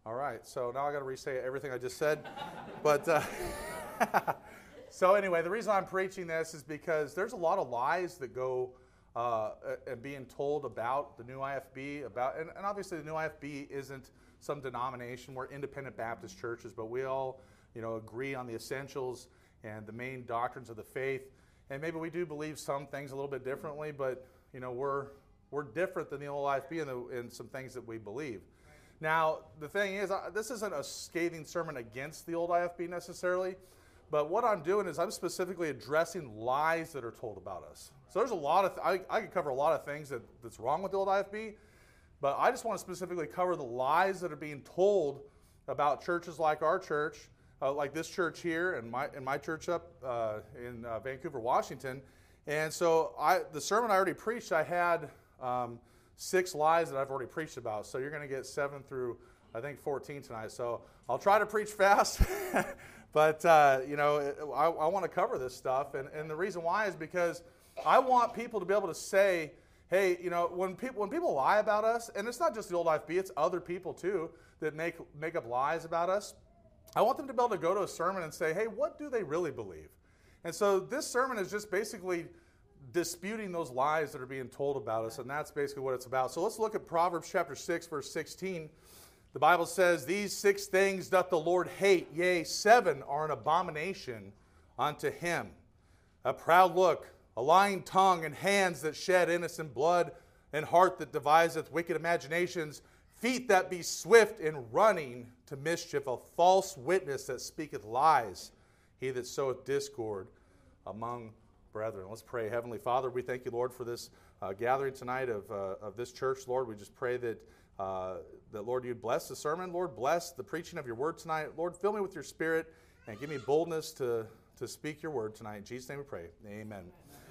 All right, so now I got to re-say everything I just said. But so anyway, the reason I'm preaching this is because there's a lot of lies that go and being told about the new IFB, and obviously the new IFB isn't some denomination. We're independent Baptist churches, but we all, agree on the essentials and the main doctrines of the faith. And maybe we do believe some things a little bit differently, but we're different than the old IFB in some things that we believe. Now, the thing is, this isn't a scathing sermon against the old IFB necessarily, but what I'm doing is I'm specifically addressing lies that are told about us. So there's a lot of, I could cover a lot of things that's wrong with the old IFB, but I just want to specifically cover the lies that are being told about churches like our church, like this church here and my church up in Vancouver, Washington. And so the sermon I already preached, I had 6 lies that I've already preached about. So you're going to get 7 through, I think, 14 tonight. So I'll try to preach fast, but, I want to cover this stuff. And the reason why is because I want people to be able to say, hey, when people lie about us, and it's not just the old IFB, it's other people too that make up lies about us. I want them to be able to go to a sermon and say, hey, what do they really believe? And so this sermon is just basically disputing those lies that are being told about us, and that's basically what it's about. So let's look at Proverbs chapter 6, verse 16. The Bible says, these 6 things doth the Lord hate, yea, 7 are an abomination unto him. A proud look, a lying tongue, and hands that shed innocent blood, and heart that deviseth wicked imaginations, feet that be swift in running to mischief, a false witness that speaketh lies, he that soweth discord among brethren. Let's pray. Heavenly Father, we thank you, Lord, for this gathering tonight of this church. Lord, we just pray that, Lord, you'd bless the sermon. Lord, bless the preaching of your word tonight. Lord, fill me with your spirit and give me boldness to speak your word tonight. In Jesus' name we pray. Amen.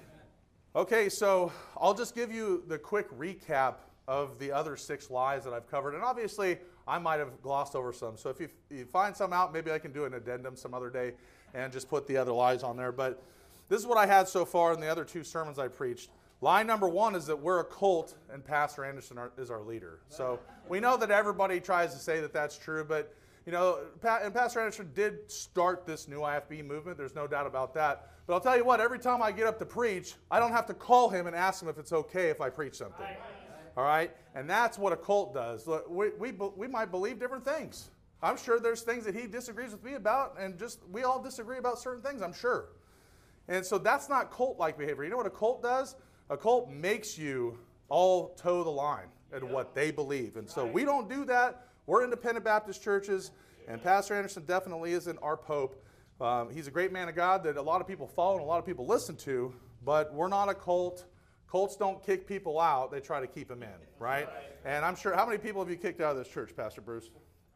Okay, so I'll just give you the quick recap of the other 6 lies that I've covered. And obviously, I might have glossed over some. So if you find some out, maybe I can do an addendum some other day and just put the other lies on there. But this is what I had so far in the other 2 sermons I preached. Lie number 1 is that we're a cult and Pastor Anderson is our leader. So we know that everybody tries to say that that's true, but and Pastor Anderson did start this new IFB movement. There's no doubt about that. But I'll tell you what, every time I get up to preach, I don't have to call him and ask him if it's okay if I preach something. All right? And that's what a cult does. Look, we might believe different things. I'm sure there's things that he disagrees with me about, and we all disagree about certain things, I'm sure. And so that's not cult-like behavior. You know what a cult does? A cult makes you all toe the line at what they believe. And so we don't do that. We're independent Baptist churches, and Pastor Anderson definitely isn't our pope. He's a great man of God that a lot of people follow and a lot of people listen to, but we're not a cult. Cults don't kick people out. They try to keep them in, right? And I'm sure, how many people have you kicked out of this church, Pastor Bruce?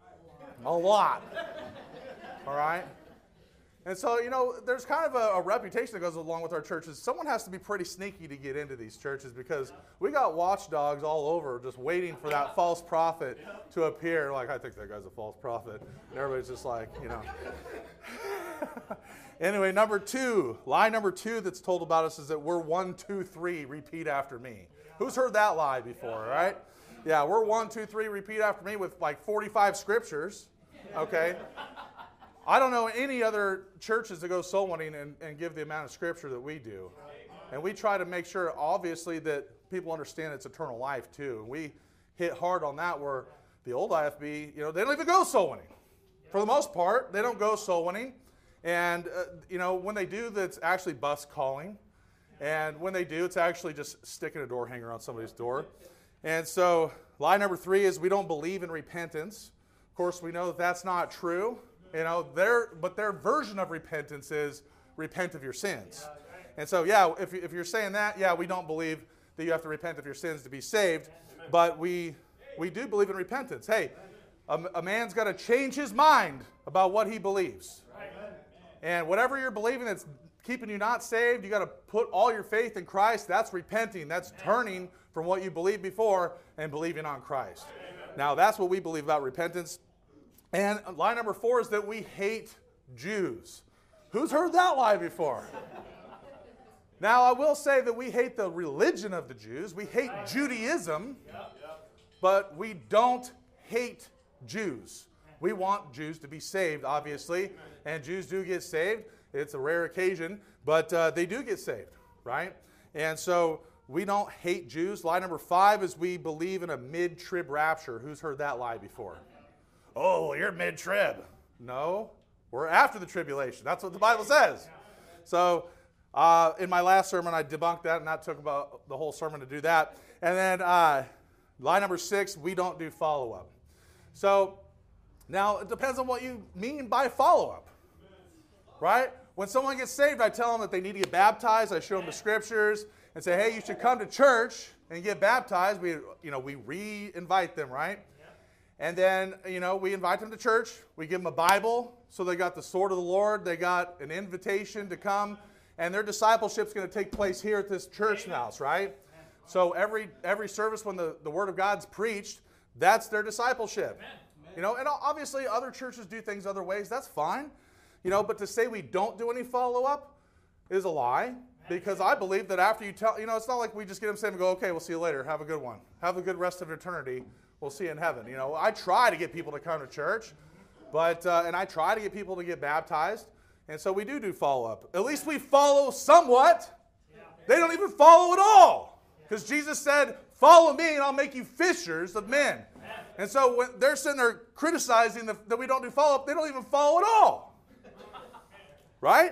A lot. All right? And so, there's kind of a reputation that goes along with our churches. Someone has to be pretty sneaky to get into these churches because we got watchdogs all over just waiting for that false prophet to appear. Like, I think that guy's a false prophet. And everybody's just like, Anyway, lie number 2 that's told about us is that we're 1, 2, 3, repeat after me. Who's heard that lie before, right? Yeah, we're 1, 2, 3, repeat after me with like 45 scriptures, okay? I don't know any other churches that go soul winning and give the amount of scripture that we do. And we try to make sure, obviously, that people understand it's eternal life, too. And we hit hard on that where the old IFB, they don't even go soul winning. For the most part, they don't go soul winning. And, when they do, that's actually bus calling. And when they do, it's actually just sticking a door hanger on somebody's door. And so lie number 3 is we don't believe in repentance. Of course, we know that that's not true. But their version of repentance is repent of your sins. And so, if you're saying that, we don't believe that you have to repent of your sins to be saved. But we do believe in repentance. Hey, a man's got to change his mind about what he believes. And whatever you're believing that's keeping you not saved, you got to put all your faith in Christ. That's repenting. That's turning from what you believed before and believing on Christ. Now, that's what we believe about repentance. And lie number 4 is that we hate Jews. Who's heard that lie before? Now, I will say that we hate the religion of the Jews. We hate Judaism, but we don't hate Jews. We want Jews to be saved, obviously, and Jews do get saved. It's a rare occasion, but they do get saved, right? And so we don't hate Jews. Lie number 5 is we believe in a mid-trib rapture. Who's heard that lie before? Oh, you're mid-trib. No, we're after the tribulation. That's what the Bible says. So in my last sermon, I debunked that, and that took about the whole sermon to do that. And then lie number 6, we don't do follow-up. So now it depends on what you mean by follow-up, right? When someone gets saved, I tell them that they need to get baptized. I show them the scriptures and say, hey, you should come to church and get baptized. We re-invite them, right? And then, we invite them to church. We give them a Bible. So they got the sword of the Lord. They got an invitation to come. And their discipleship is going to take place here at this church house, right? So every service when the Word of God's preached, that's their discipleship. And obviously other churches do things other ways. That's fine. But to say we don't do any follow-up is a lie. Because I believe that after you tell, it's not like we just get them saved and go, okay, we'll see you later. Have a good one. Have a good rest of eternity. We'll see you in heaven. I try to get people to come to church, and I try to get people to get baptized. And so we do follow-up. At least we follow somewhat. They don't even follow at all. Because Jesus said, follow me and I'll make you fishers of men. And so when they're sitting there criticizing that we don't do follow-up, they don't even follow at all. Right?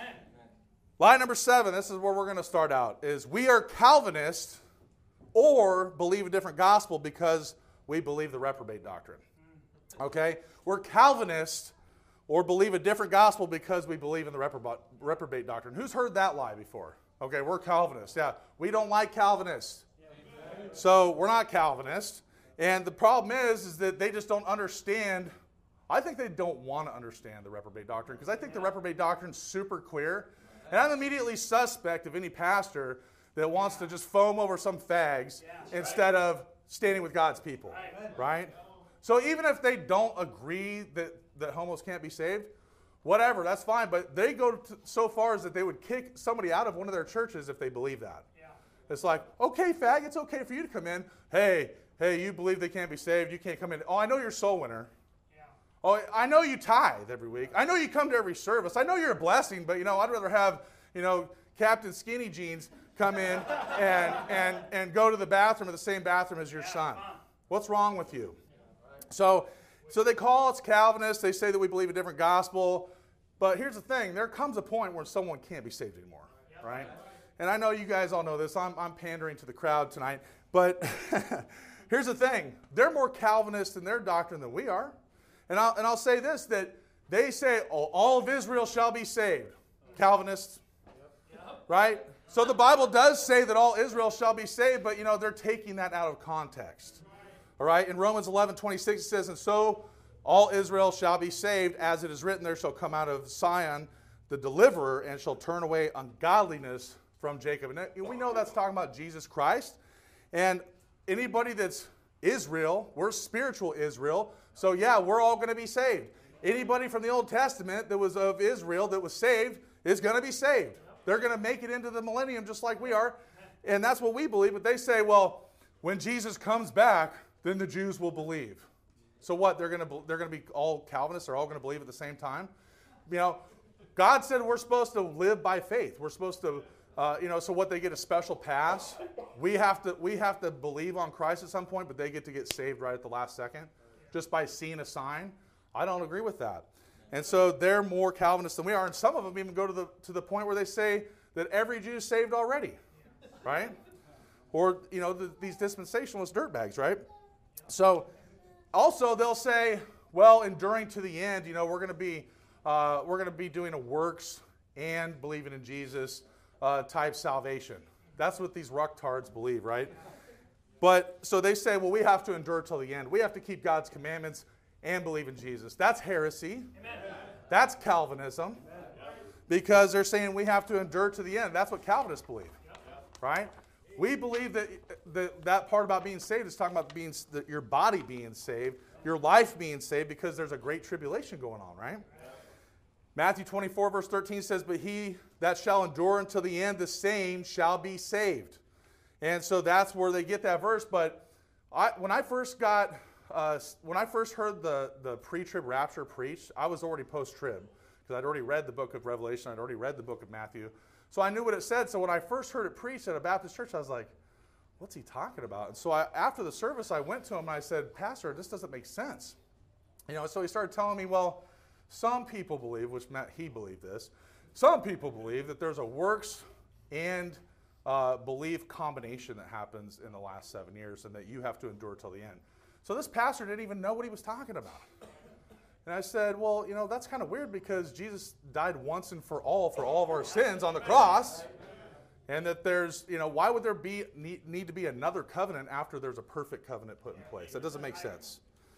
Lie number 7, this is where we're going to start out, is we are Calvinists or believe a different gospel because we believe the reprobate doctrine. Okay? We're Calvinists or believe a different gospel because we believe in the reprobate doctrine. Who's heard that lie before? Okay, we're Calvinists. Yeah, we don't like Calvinists. So we're not Calvinists. And the problem is that they just don't understand. I think they don't want to understand the reprobate doctrine because I think the reprobate doctrine is super clear. And I'm immediately suspect of any pastor that wants to just foam over some fags instead of standing with God's people, right? So even if they don't agree that homos can't be saved, whatever, that's fine. But they go so far as that they would kick somebody out of one of their churches if they believe that. It's like, okay, fag, it's okay for you to come in. Hey, you believe they can't be saved. You can't come in. Oh, I know you're a soul winner. Oh, I know you tithe every week. I know you come to every service. I know you're a blessing, but, I'd rather have, Captain Skinny Jeans come in and go to the bathroom in the same bathroom as your son. What's wrong with you? So they call us Calvinists. They say that we believe a different gospel. But here's the thing. There comes a point where someone can't be saved anymore, right? And I know you guys all know this. I'm pandering to the crowd tonight. But here's the thing. They're more Calvinist in their doctrine than we are. And I'll say this, that they say, all of Israel shall be saved. Calvinists, right? So the Bible does say that all Israel shall be saved, but, they're taking that out of context. All right? In Romans 11:26 it says, and so all Israel shall be saved, as it is written, there shall come out of Zion the deliverer, and shall turn away ungodliness from Jacob. And we know that's talking about Jesus Christ. And anybody that's Israel, we're spiritual Israel. So yeah, we're all going to be saved. Anybody from the Old Testament that was of Israel that was saved is going to be saved. They're going to make it into the millennium just like we are. And that's what we believe. But they say, well, when Jesus comes back, then the Jews will believe. So what? They're going to be all Calvinists. They're all going to believe at the same time. God said we're supposed to live by faith. We're supposed to, so what? They get a special pass. We have to believe on Christ at some point, but they get to get saved right at the last second, just by seeing a sign. I don't agree with that. And so they're more Calvinist than we are. And some of them even go to the point where they say that every Jew is saved already, right? Or, these dispensationalist dirtbags, right? So also they'll say, well, enduring to the end, we're going to be doing a works and believing in Jesus type salvation. That's what these rucktards believe, right? But so they say, well, we have to endure till the end. We have to keep God's commandments and believe in Jesus. That's heresy. Amen. That's Calvinism. Amen. Because they're saying we have to endure to the end. That's what Calvinists believe, right? We believe that part about being saved is talking about your body being saved, your life being saved, because there's a great tribulation going on, right? Matthew 24, verse 13 says, but he that shall endure until the end, the same shall be saved. And so that's where they get that verse. But when I first got when I first heard the pre-trib rapture preached, I was already post-trib because I'd already read the book of Revelation. I'd already read the book of Matthew. So I knew what it said. So when I first heard it preached at a Baptist church, I was like, what's he talking about? And so after the service, I went to him and I said, Pastor, this doesn't make sense. So he started telling me, well, some people believe, which meant he believed this, some people believe that there's a works and belief combination that happens in the last 7 years and that you have to endure till the end. So this pastor didn't even know what he was talking about. And I said, well, that's kind of weird because Jesus died once and for all of our sins on the cross. And that there's, why would there need to be another covenant after there's a perfect covenant put in place? That doesn't make sense.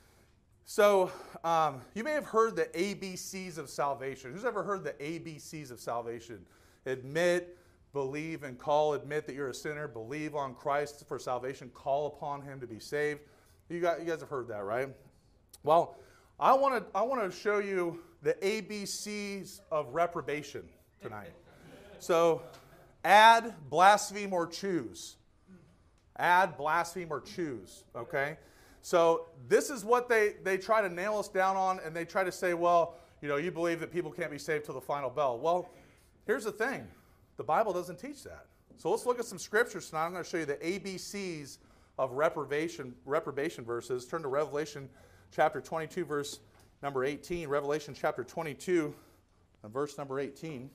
So you may have heard the ABCs of salvation. Who's ever heard the ABCs of salvation? Admit, believe, and call. Admit that you're a sinner. Believe on Christ for salvation. Call upon him to be saved. You guys have heard that, right? Well, I want to show you the ABCs of reprobation tonight. So add, blaspheme, or choose. Add, blaspheme, or choose, okay? So this is what they try to nail us down on, and they try to say, well, you believe that people can't be saved till the final bell. Well, here's the thing. The Bible doesn't teach that. So let's look at some scriptures tonight. I'm going to show you the ABCs of reprobation verses. Turn to Revelation chapter 22, verse number 18. Revelation chapter 22, and verse number 18.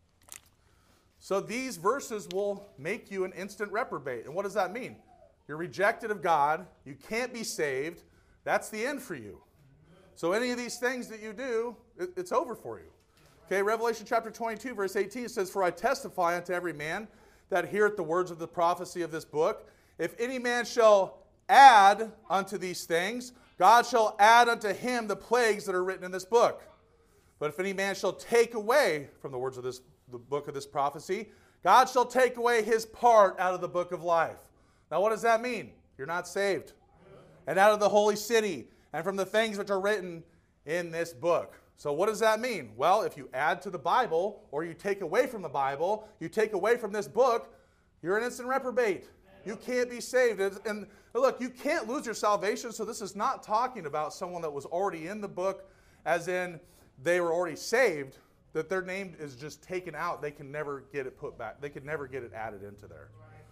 So these verses will make you an instant reprobate. And what does that mean? You're rejected of God. You can't be saved. That's the end for you. So any of these things that you do, it's over for you. Okay, Revelation chapter 22, verse 18 says, For I testify unto every man that heareth the words of the prophecy of this book. If any man shall add unto these things, God shall add unto him the plagues that are written in this book. But if any man shall take away from the words of the book of this prophecy, God shall take away his part out of the book of life. Now what does that mean? You're not saved. And out of the holy city, and from the things which are written in this book. So what does that mean? Well, if you add to the Bible, or you take away from the Bible, you take away from this book, you're an instant reprobate. You can't be saved. And look, you can't lose your salvation, so this is not talking about someone that was already in the book, as in they were already saved, that their name is just taken out. They can never get it put back. They can never get it added into there.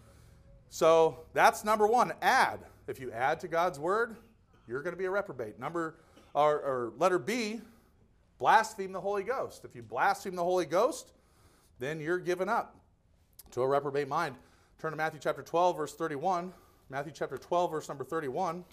So that's number one, add. If you add to God's word, you're going to be a reprobate. Letter B, blaspheme the Holy Ghost. If you blaspheme the Holy Ghost, then you're given up to a reprobate mind. Turn to Matthew chapter 12, verse 31. Matthew chapter 12, verse number 31.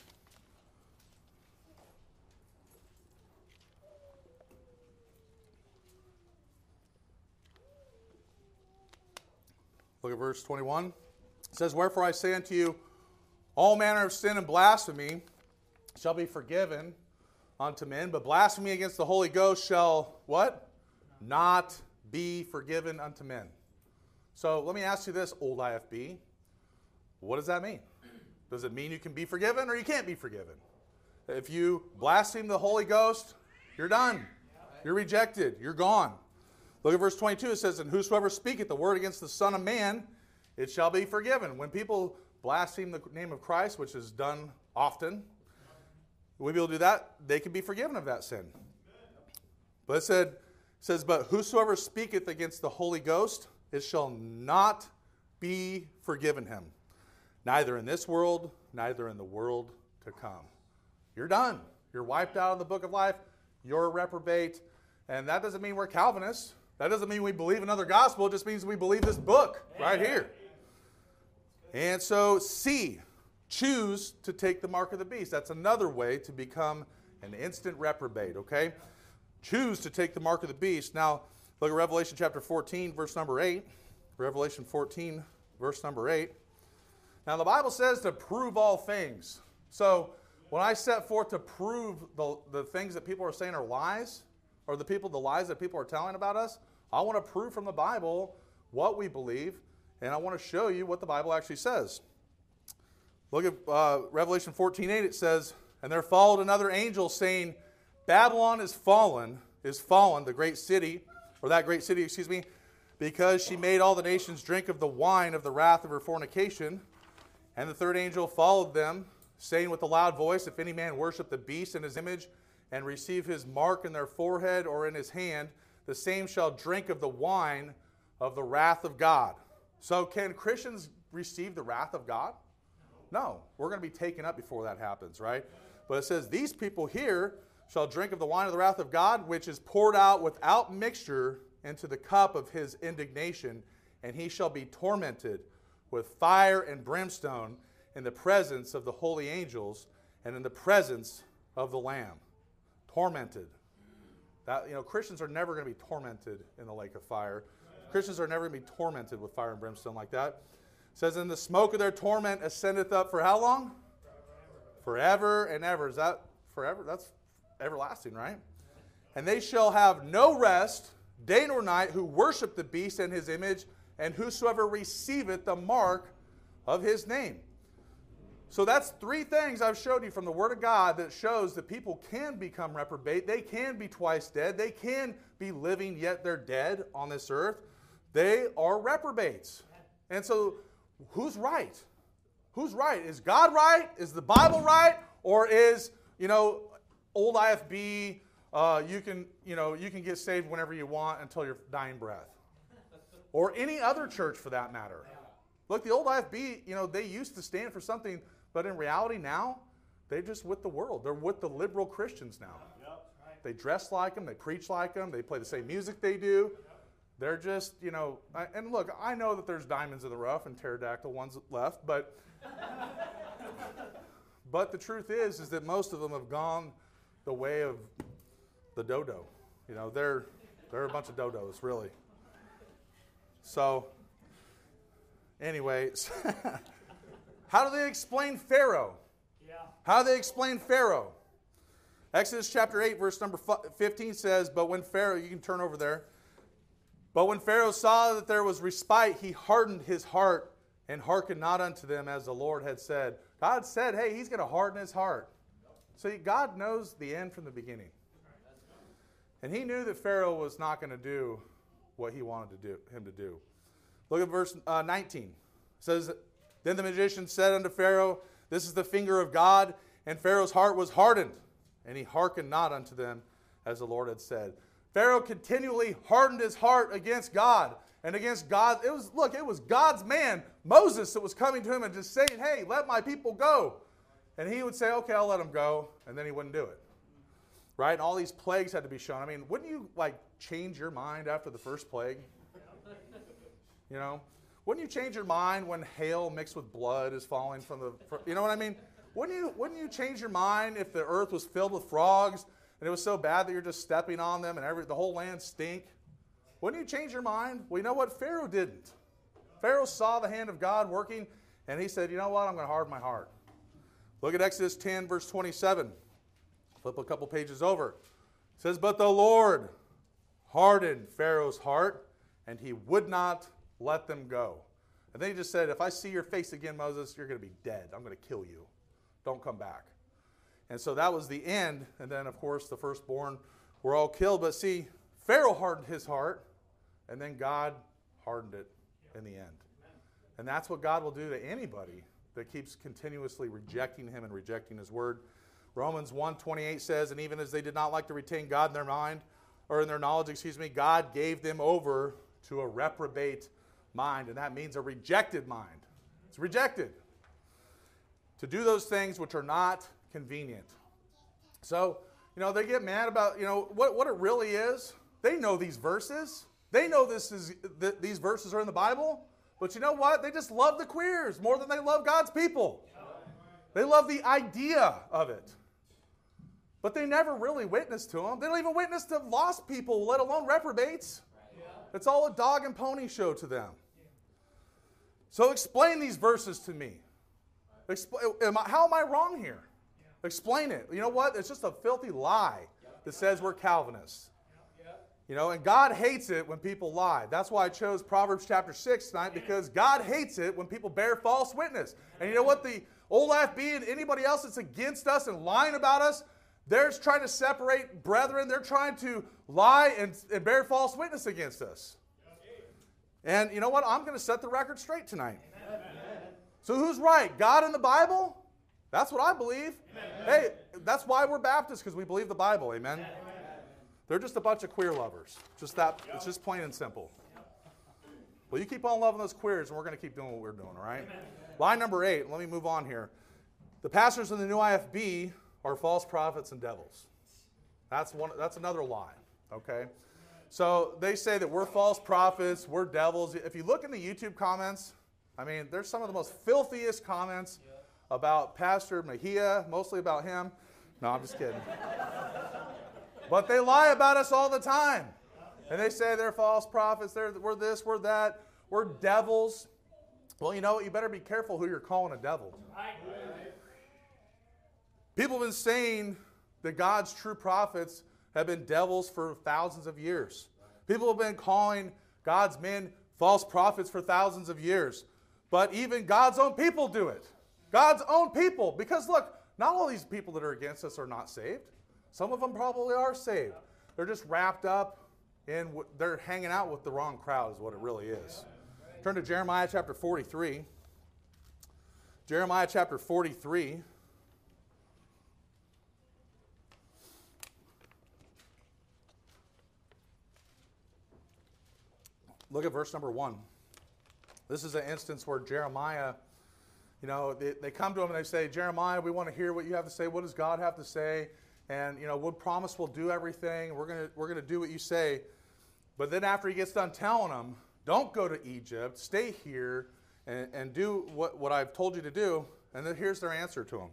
Look at verse 21. It says, Wherefore I say unto you, all manner of sin and blasphemy shall be forgiven unto men, but blasphemy against the Holy Ghost shall, what? Not be forgiven unto men. So let me ask you this, old IFB. What does that mean? Does it mean you can be forgiven or you can't be forgiven? If you blaspheme the Holy Ghost, you're done. You're rejected. You're gone. Look at verse 22. It says, And whosoever speaketh the word against the Son of Man, it shall be forgiven. When people blaspheme the name of Christ, which is done often, when people do that, they can be forgiven of that sin. But it says, But whosoever speaketh against the Holy Ghost, it shall not be forgiven him, neither in this world, neither in the world to come. You're done. You're wiped out of the book of life. You're a reprobate. And that doesn't mean we're Calvinists. That doesn't mean we believe another gospel. It just means we believe this book right here. And so C, choose to take the mark of the beast. That's another way to become an instant reprobate, okay? Choose to take the mark of the beast. Now, look at Revelation chapter 14, verse number 8. Revelation 14, verse number 8. Now, the Bible says to prove all things. So, when I set forth to prove the things that people are saying are lies, or the lies that people are telling about us, I want to prove from the Bible what we believe, and I want to show you what the Bible actually says. Look at Revelation 14:8. It says, And there followed another angel saying, Babylon is fallen, the great city, or that great city, because she made all the nations drink of the wine of the wrath of her fornication. And the third angel followed them, saying with a loud voice, if any man worship the beast in his image and receive his mark in their forehead or in his hand, the same shall drink of the wine of the wrath of God. So can Christians receive the wrath of God? No. We're going to be taken up before that happens, right? But it says, these people here shall drink of the wine of the wrath of God, which is poured out without mixture into the cup of his indignation, and he shall be tormented with fire and brimstone in the presence of the holy angels and in the presence of the Lamb. Tormented. That, Christians are never going to be tormented in the lake of fire. Christians are never going to be tormented with fire and brimstone like that. It says, and the smoke of their torment ascendeth up for how long? Forever and ever. Is that forever? That's everlasting, right? And they shall have no rest, day nor night, who worship the beast and his image, and whosoever receiveth the mark of his name. So that's three things I've showed you from the Word of God that shows that people can become reprobate. They can be twice dead. They can be living, yet they're dead on this earth. They are reprobates. And so who's right? Who's right? Is God right? Is the Bible right? Or is, old IFB, you can get saved whenever you want until your dying breath? Or any other church for that matter. Look, the old IFB, they used to stand for something, but in reality now, they're just with the world. They're with the liberal Christians now. They dress like them. They preach like them. They play the same music they do. They're just, and look, I know that there's diamonds in the rough and pterodactyl ones left, but the truth is that most of them have gone the way of the dodo. They're a bunch of dodos, really. So, anyways, how do they explain Pharaoh? How do they explain Pharaoh? Exodus chapter 8, verse number 15 says, but when Pharaoh, you can turn over there. But when Pharaoh saw that there was respite, he hardened his heart and hearkened not unto them as the Lord had said. God said, hey, he's going to harden his heart. So God knows the end from the beginning. And he knew that Pharaoh was not going to do what he wanted him to do. Look at verse 19. It says, then the magician said unto Pharaoh, this is the finger of God. And Pharaoh's heart was hardened, and he hearkened not unto them as the Lord had said. Pharaoh continually hardened his heart against God and against God. It was God's man, Moses, that was coming to him and just saying, hey, let my people go. And he would say, okay, I'll let them go. And then he wouldn't do it. Right? And all these plagues had to be shown. I mean, wouldn't you change your mind after the first plague? Wouldn't you change your mind when hail mixed with blood is falling from the, you know what I mean? Wouldn't you change your mind if the earth was filled with frogs and it was so bad that you're just stepping on them and the whole land stink? Wouldn't you change your mind? Well, you know what? Pharaoh didn't. Pharaoh saw the hand of God working, and he said, you know what? I'm going to harden my heart. Look at Exodus 10, verse 27. Flip a couple pages over. It says, but the Lord hardened Pharaoh's heart, and he would not let them go. And then he just said, if I see your face again, Moses, you're going to be dead. I'm going to kill you. Don't come back. And so that was the end. And then, of course, the firstborn were all killed. But see, Pharaoh hardened his heart, and then God hardened it in the end. And that's what God will do to anybody that keeps continuously rejecting him and rejecting his word. Romans 1:28 says, and even as they did not like to retain God in their mind, or in their knowledge, God gave them over to a reprobate mind. And that means a rejected mind. It's rejected. To do those things which are not convenient. So, they get mad about, what it really is. They know these verses. They know these verses are in the Bible. But you know what? They just love the queers more than they love God's people. They love the idea of it. But they never really witness to them. They don't even witness to lost people, let alone reprobates. It's all a dog and pony show to them. So explain these verses to me. How am I wrong here? Explain it. You know what? It's just a filthy lie that says we're Calvinists. And God hates it when people lie. That's why I chose Proverbs chapter 6 tonight, because God hates it when people bear false witness. And you know what? The old FB and anybody else that's against us and lying about us, they're trying to separate brethren. They're trying to lie and bear false witness against us. And you know what? I'm going to set the record straight tonight. So who's right? God in the Bible That's what I believe. Amen. Hey, that's why we're Baptists, because we believe the Bible. Amen. Amen. They're just a bunch of queer lovers. Just that. It's just plain and simple. Well, you keep on loving those queers, and we're going to keep doing what we're doing, all right? Amen. Line number 8. Let me move on here. The pastors in the new IFB are false prophets and devils. That's another lie, okay? So they say that we're false prophets, we're devils. If you look in the YouTube comments, I mean, there's some of the most filthiest comments about Pastor Mejia, mostly about him. No, I'm just kidding. But they lie about us all the time. And they say they're false prophets, we're this, we're that, we're devils. Well, you know what? You better be careful who you're calling a devil. People have been saying that God's true prophets have been devils for thousands of years. People have been calling God's men false prophets for thousands of years. But even God's own people do it. God's own people. Because look, not all these people that are against us are not saved. Some of them probably are saved. They're just wrapped up in, they're hanging out with the wrong crowd is what it really is. Turn to Jeremiah chapter 43. Jeremiah chapter 43. Look at verse number 1. This is an instance where Jeremiah, you know, they come to him and they say, Jeremiah, we want to hear what you have to say. What does God have to say? And, you know, we'll promise we'll do everything. We're gonna do what you say. But then after he gets done telling them, don't go to Egypt, stay here, and do what I've told you to do. And then here's their answer to him.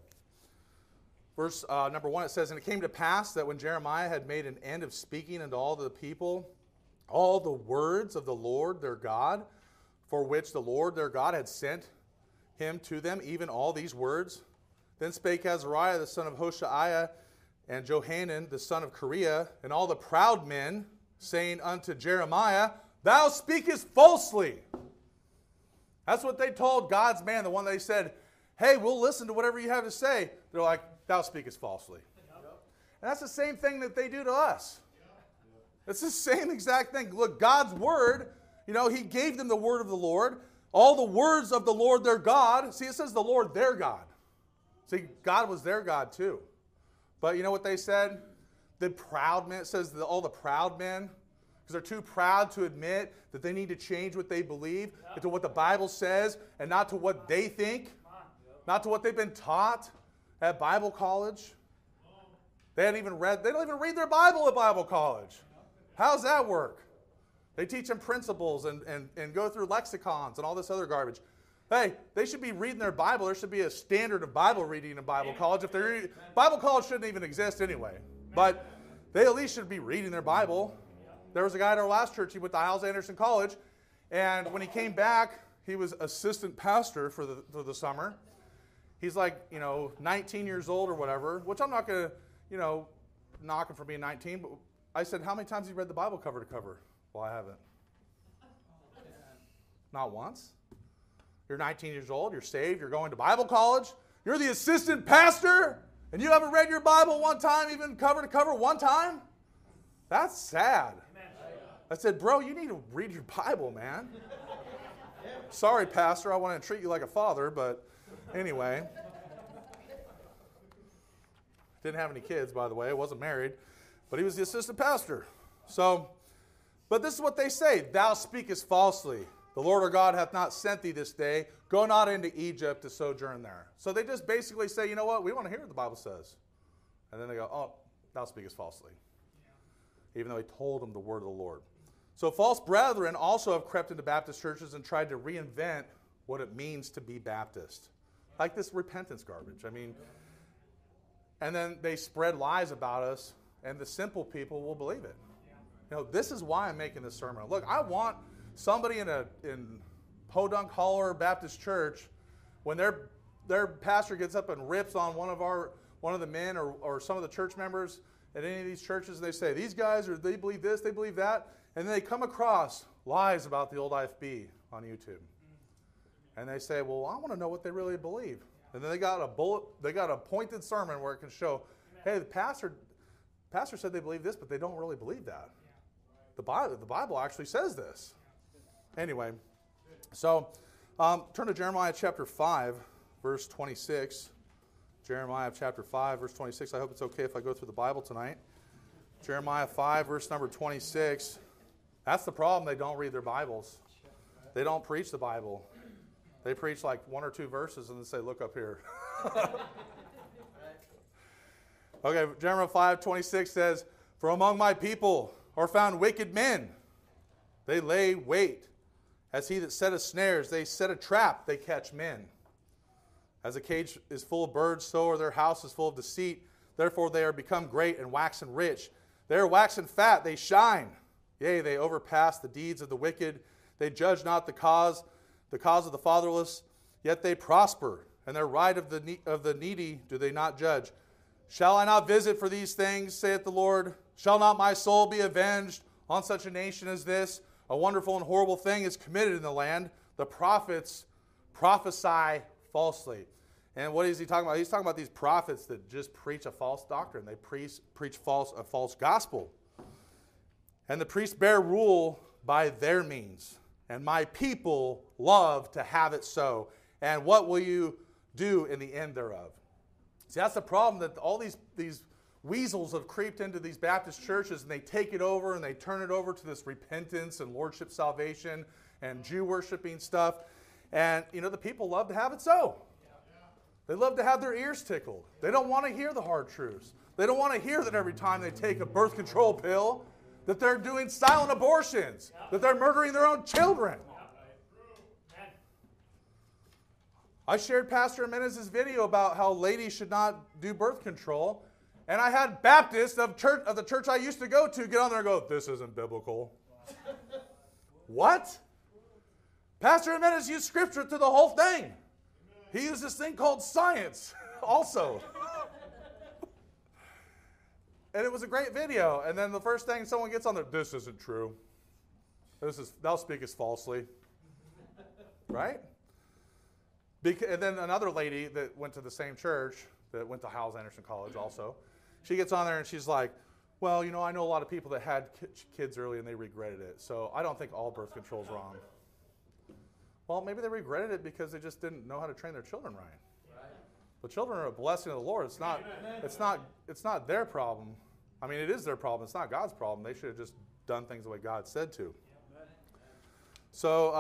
Verse number 1, it says, And it came to pass that when Jeremiah had made an end of speaking unto all the people, all the words of the Lord their God, for which the Lord their God had sent him to them, even all these words. Then spake Azariah the son of Hoshaiah, and Johanan the son of Kareah, and all the proud men, saying unto Jeremiah, Thou speakest falsely. That's what they told God's man, the one they said, hey, we'll listen to whatever you have to say. They're like, Thou speakest falsely. And that's the same thing that they do to us. It's the same exact thing. Look, God's word, you know, he gave them the word of the Lord. All the words of the Lord their God. See, it says the Lord their God. See, God was their God too. But you know what they said? The proud men, it says that all the proud men, because they're too proud to admit that they need to change what they believe into what the Bible says and not to what they think, not to what they've been taught at Bible college. They don't even read their Bible at Bible college. How's that work? They teach them principles and go through lexicons and all this other garbage. Hey, they should be reading their Bible. There should be a standard of Bible reading in Bible college. Bible college shouldn't even exist anyway. But they at least should be reading their Bible. There was a guy at our last church. He went to Hyles Anderson College. And when he came back, he was assistant pastor for the summer. He's like, 19 years old or whatever, which I'm not going to, knock him for being 19. But I said, how many times have you read the Bible cover to cover? Well, I haven't. Not once. You're 19 years old, you're saved, you're going to Bible college, you're the assistant pastor, and you haven't read your Bible one time, even cover to cover one time? That's sad. I said, bro, you need to read your Bible, man. Sorry, pastor, I want to treat you like a father, but anyway. Didn't have any kids, by the way. I wasn't married, but he was the assistant pastor. But this is what they say, Thou speakest falsely. The Lord our God hath not sent thee this day. Go not into Egypt to sojourn there. So they just basically say, you know what? We want to hear what the Bible says. And then they go, oh, thou speakest falsely. Yeah. Even though he told them the word of the Lord. So false brethren also have crept into Baptist churches and tried to reinvent what it means to be Baptist. Like this repentance garbage. And then they spread lies about us, and the simple people will believe it. This is why I'm making this sermon. Look, I want somebody in Podunk Holler Baptist Church, when their pastor gets up and rips on one of the men or some of the church members at any of these churches, and they say, these guys, they believe this, they believe that, and then they come across lies about the old IFB on YouTube. And they say, well, I want to know what they really believe. And then they got a pointed sermon where it can show, hey, the pastor said they believe this, but they don't really believe that. The Bible actually says this. Anyway, so turn to Jeremiah chapter 5, verse 26. Jeremiah chapter 5, verse 26. I hope it's okay if I go through the Bible tonight. Jeremiah 5, verse number 26. That's the problem. They don't read their Bibles. They don't preach the Bible. They preach like one or two verses and then say, look up here. Okay, Jeremiah 5, 26 says, for among my people are found wicked men. They lay wait. As he that setteth snares, they set a trap, they catch men. As a cage is full of birds, so are their houses full of deceit. Therefore they are become great and waxen rich. They are waxen fat, they shine. Yea, they overpass the deeds of the wicked. They judge not the cause of the fatherless. Yet they prosper, and their right of the needy do they not judge. Shall I not visit for these things, saith the Lord? Shall not my soul be avenged on such a nation as this? A wonderful and horrible thing is committed in the land. The prophets prophesy falsely. And what is he talking about? He's talking about these prophets that just preach a false doctrine. They preach a false gospel. And the priests bear rule by their means. And my people love to have it so. And what will you do in the end thereof? See, that's the problem, that all these weasels have creeped into these Baptist churches, and they take it over and they turn it over to this repentance and lordship salvation and Jew worshiping stuff. And, the people love to have it so. They love to have their ears tickled. They don't want to hear the hard truths. They don't want to hear that every time they take a birth control pill, that they're doing silent abortions, that they're murdering their own children. I shared Pastor Jimenez's video about how ladies should not do birth control, and I had Baptists of the church I used to go to get on there and go, this isn't biblical. What? Pastor Jimenez used scripture through the whole thing. He used this thing called science also. And it was a great video. And then the first thing someone gets on there, this isn't true. Thou speakest falsely. Right? And then another lady that went to the same church, that went to Howells Anderson College also, she gets on there and she's like, well, I know a lot of people that had kids early and they regretted it. So I don't think all birth control is wrong. Well, maybe they regretted it because they just didn't know how to train their children right. But children are a blessing of the Lord. It's not their problem. I mean, it is their problem. It's not God's problem. They should have just done things the way God said to. So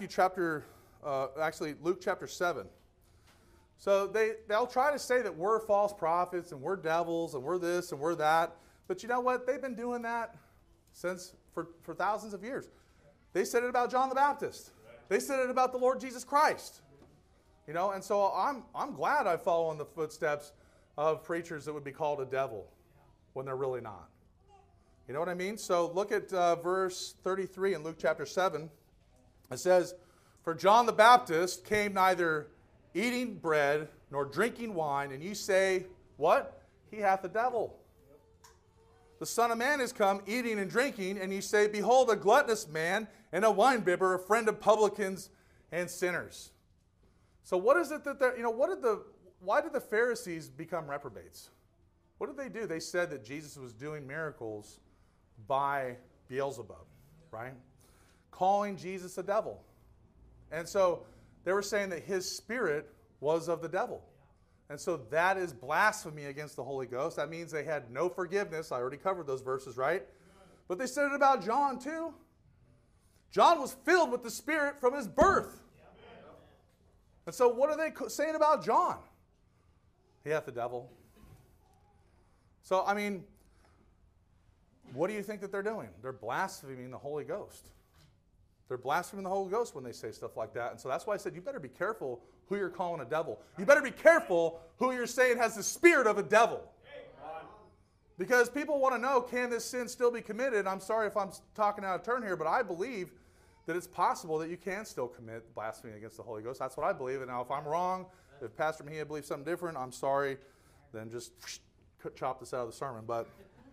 Luke chapter 7. So they'll try to say that we're false prophets and we're devils and we're this and we're that. But you know what? They've been doing that for thousands of years. They said it about John the Baptist. They said it about the Lord Jesus Christ. And so I'm glad I follow in the footsteps of preachers that would be called a devil when they're really not. You know what I mean? So look at verse 33 in Luke chapter 7. It says, for John the Baptist came neither eating bread nor drinking wine, and you say, what? He hath a devil. The Son of Man is come eating and drinking, and you say, behold, a gluttonous man and a winebibber, a friend of publicans and sinners. So what is it that why did the Pharisees become reprobates? What did they do? They said that Jesus was doing miracles by Beelzebub, right? Calling Jesus a devil. And so they were saying that his spirit was of the devil. And so that is blasphemy against the Holy Ghost. That means they had no forgiveness. I already covered those verses, right? But they said it about John too. John was filled with the Spirit from his birth. And so what are they saying about John? He hath the devil. So, I mean, what do you think that they're doing? They're blaspheming the Holy Ghost. They're blaspheming the Holy Ghost when they say stuff like that. And so that's why I said you better be careful who you're calling a devil. You better be careful who you're saying has the spirit of a devil. Because people want to know, can this sin still be committed? I'm sorry if I'm talking out of turn here, but I believe that it's possible that you can still commit blasphemy against the Holy Ghost. That's what I believe. And now if I'm wrong, if Pastor Mejia believes something different, I'm sorry. Then just chop this out of the sermon. But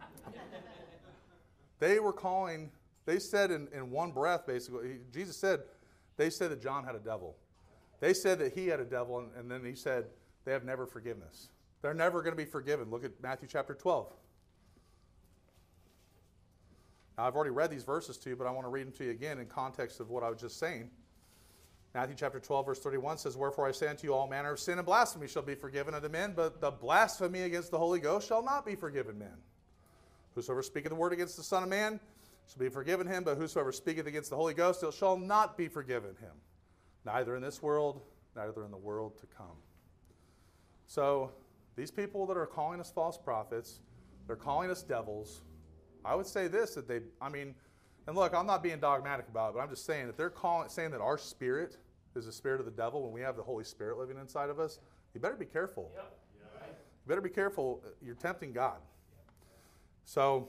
they said in one breath, basically, Jesus said, they said that John had a devil. They said that he had a devil, and then he said they have never forgiveness. They're never going to be forgiven. Look at Matthew chapter 12. Now, I've already read these verses to you, but I want to read them to you again in context of what I was just saying. Matthew chapter 12, verse 31 says, "Wherefore I say unto you, all manner of sin and blasphemy shall be forgiven unto men, but the blasphemy against the Holy Ghost shall not be forgiven men. Whosoever speaketh the word against the Son of Man shall be forgiven him, but whosoever speaketh against the Holy Ghost, it shall not be forgiven him, neither in this world, neither in the world to come." So these people that are calling us false prophets, they're calling us devils. I would say this, that and look, I'm not being dogmatic about it, but I'm just saying that they're saying that our spirit is the spirit of the devil when we have the Holy Spirit living inside of us. You better be careful. Yep. You better be careful. You're tempting God. So,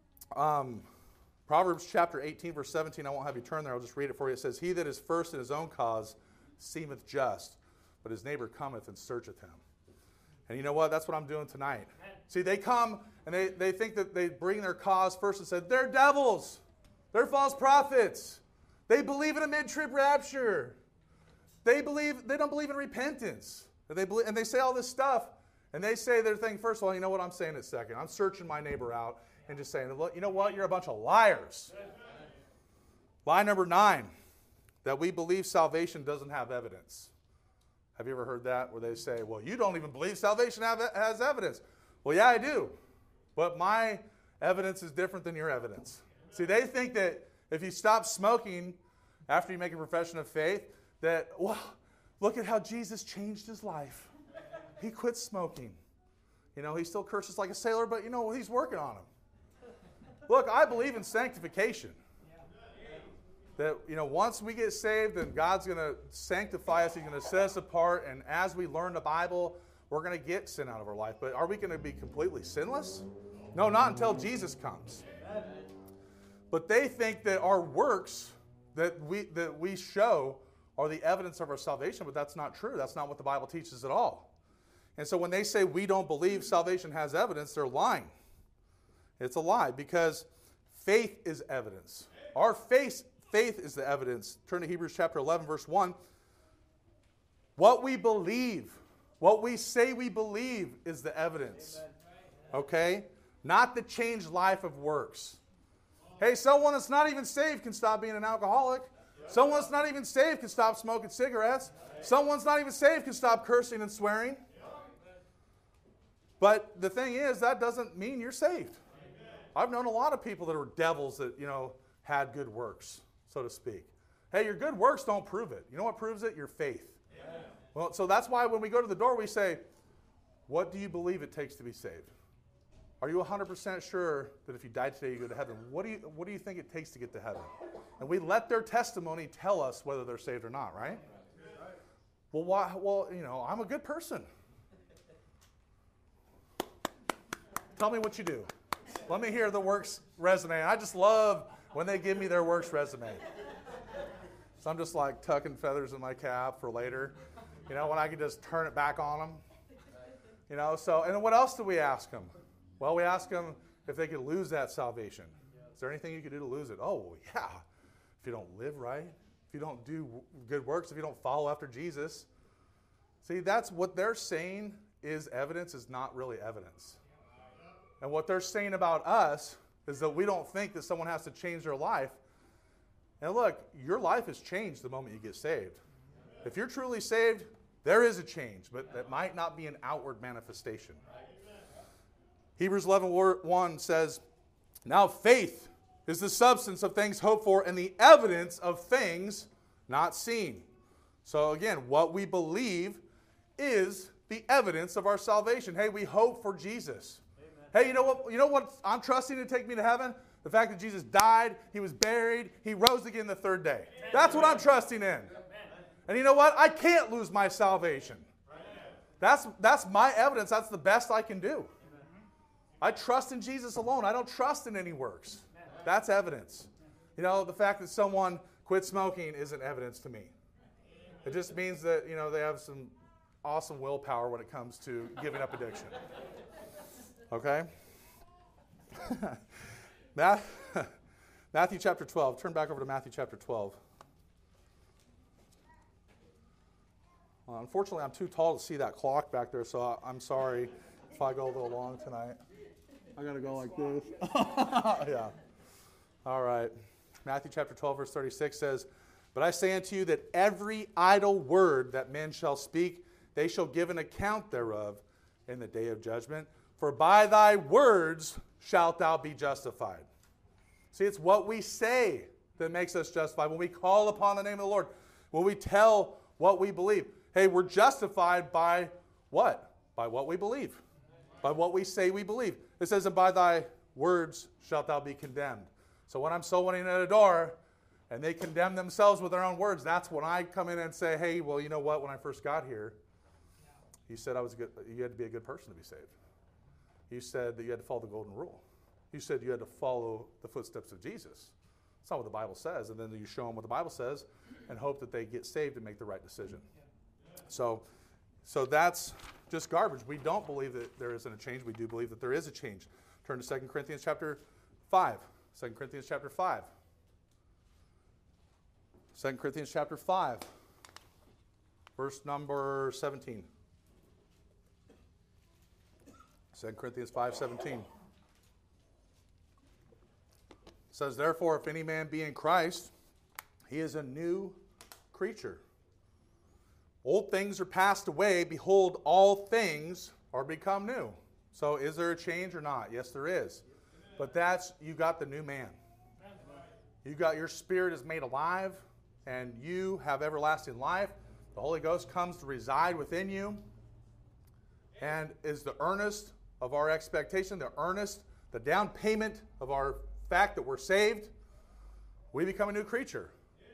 Proverbs chapter 18, verse 17, I won't have you turn there. I'll just read it for you. It says, "He that is first in his own cause seemeth just, but his neighbor cometh and searcheth him." And you know what? That's what I'm doing tonight. See, they come and they think that they bring their cause first and said, they're devils. They're false prophets. They believe in a mid-trib rapture. They don't believe in repentance. And they say all this stuff. And they say their thing first. Well, you know what? I'm saying it second. I'm searching my neighbor out and just saying, look, you know what? You're a bunch of liars. Lie number 9, that we believe salvation doesn't have evidence. Have you ever heard that? Where they say, well, you don't even believe salvation has evidence. Well, yeah, I do. But my evidence is different than your evidence. See, they think that if you stop smoking after you make a profession of faith, that, well, look at how Jesus changed his life. He quit smoking. You know, he still curses like a sailor, but, you know, he's working on him. Look, I believe in sanctification. That, you know, once we get saved, then God's going to sanctify us. He's going to set us apart. And as we learn the Bible, we're going to get sin out of our life. But are we going to be completely sinless? No, not until Jesus comes. But they think that our works that we show are the evidence of our salvation, but that's not true. That's not what the Bible teaches at all. And so when they say we don't believe salvation has evidence, they're lying. It's a lie, because faith is evidence. Our faith is the evidence. Turn to Hebrews chapter 11, verse 1. What we believe, what we say we believe is the evidence. Okay? Not the changed life of works. Hey, someone that's not even saved can stop being an alcoholic. Someone that's not even saved can stop smoking cigarettes. Someone's not even saved can stop cursing and swearing. But the thing is, that doesn't mean you're saved. I've known a lot of people that were devils that, you know, had good works, so to speak. Hey, your good works don't prove it. You know what proves it? Your faith. Well, so that's why when we go to the door, we say, what do you believe it takes to be saved? Are you 100% sure that if you died today, you go to heaven? What do you think it takes to get to heaven? And we let their testimony tell us whether they're saved or not, right? Well, why? Well, you know, I'm a good person. Tell me what you do. Let me hear the works resume. I just love when they give me their works resume. So I'm just like tucking feathers in my cap for later. You know, when I can just turn it back on them. You know, so, and then what else do we ask them? Well, we ask them if they could lose that salvation. Is there anything you could do to lose it? Oh, well, yeah. If you don't live right, if you don't do good works, if you don't follow after Jesus. See, that's what they're saying is evidence is not really evidence. And what they're saying about us is that we don't think that someone has to change their life. And look, your life is changed the moment you get saved. If you're truly saved, there is a change, but that might not be an outward manifestation. Hebrews 11:1 says, "Now faith is the substance of things hoped for and the evidence of things not seen." So again, what we believe is the evidence of our salvation. Hey, we hope for Jesus. Amen. Hey, you know what I'm trusting to take me to heaven? The fact that Jesus died, he was buried, he rose again the third day. Amen. That's what I'm trusting in. Amen. And you know what? I can't lose my salvation. That's my evidence. That's the best I can do. I trust in Jesus alone. I don't trust in any works. That's evidence. You know, the fact that someone quit smoking isn't evidence to me. It just means that, you know, they have some awesome willpower when it comes to giving up addiction. Okay? Matthew chapter 12. Turn back over to Matthew chapter 12. Well, unfortunately, I'm too tall to see that clock back there, so I'm sorry if I go a little long tonight. I got to go like this. Yeah. All right. Matthew chapter 12, verse 36 says, But I say unto you that every idle word that men shall speak, they shall give an account thereof in the day of judgment. For by thy words shalt thou be justified. See, it's what we say that makes us justified. When we call upon the name of the Lord, when we tell what we believe. Hey, we're justified by what? By what we believe. By what we say we believe. It says, and by thy words shalt thou be condemned. So when I'm soul winning at a door, and they condemn themselves with their own words, that's when I come in and say, hey, well, you know what? When I first got here, you said you had to be a good person to be saved. You said that you had to follow the golden rule. You said you had to follow the footsteps of Jesus. That's not what the Bible says. And then you show them what the Bible says and hope that they get saved and make the right decision. So that's just garbage. We don't believe that there isn't a change. We do believe that there is a change. Turn to 2 Corinthians chapter 5. 2 Corinthians chapter 5. 2 Corinthians chapter 5, verse number 17. 2 Corinthians 5:17. Says, therefore, if any man be in Christ, he is a new creature. Old things are passed away. Behold, all things are become new. So is there a change or not? Yes, there is. But you got the new man. You got your spirit is made alive, and you have everlasting life. The Holy Ghost comes to reside within you and is the earnest of our expectation, the down payment of our fact that we're saved. We become a new creature.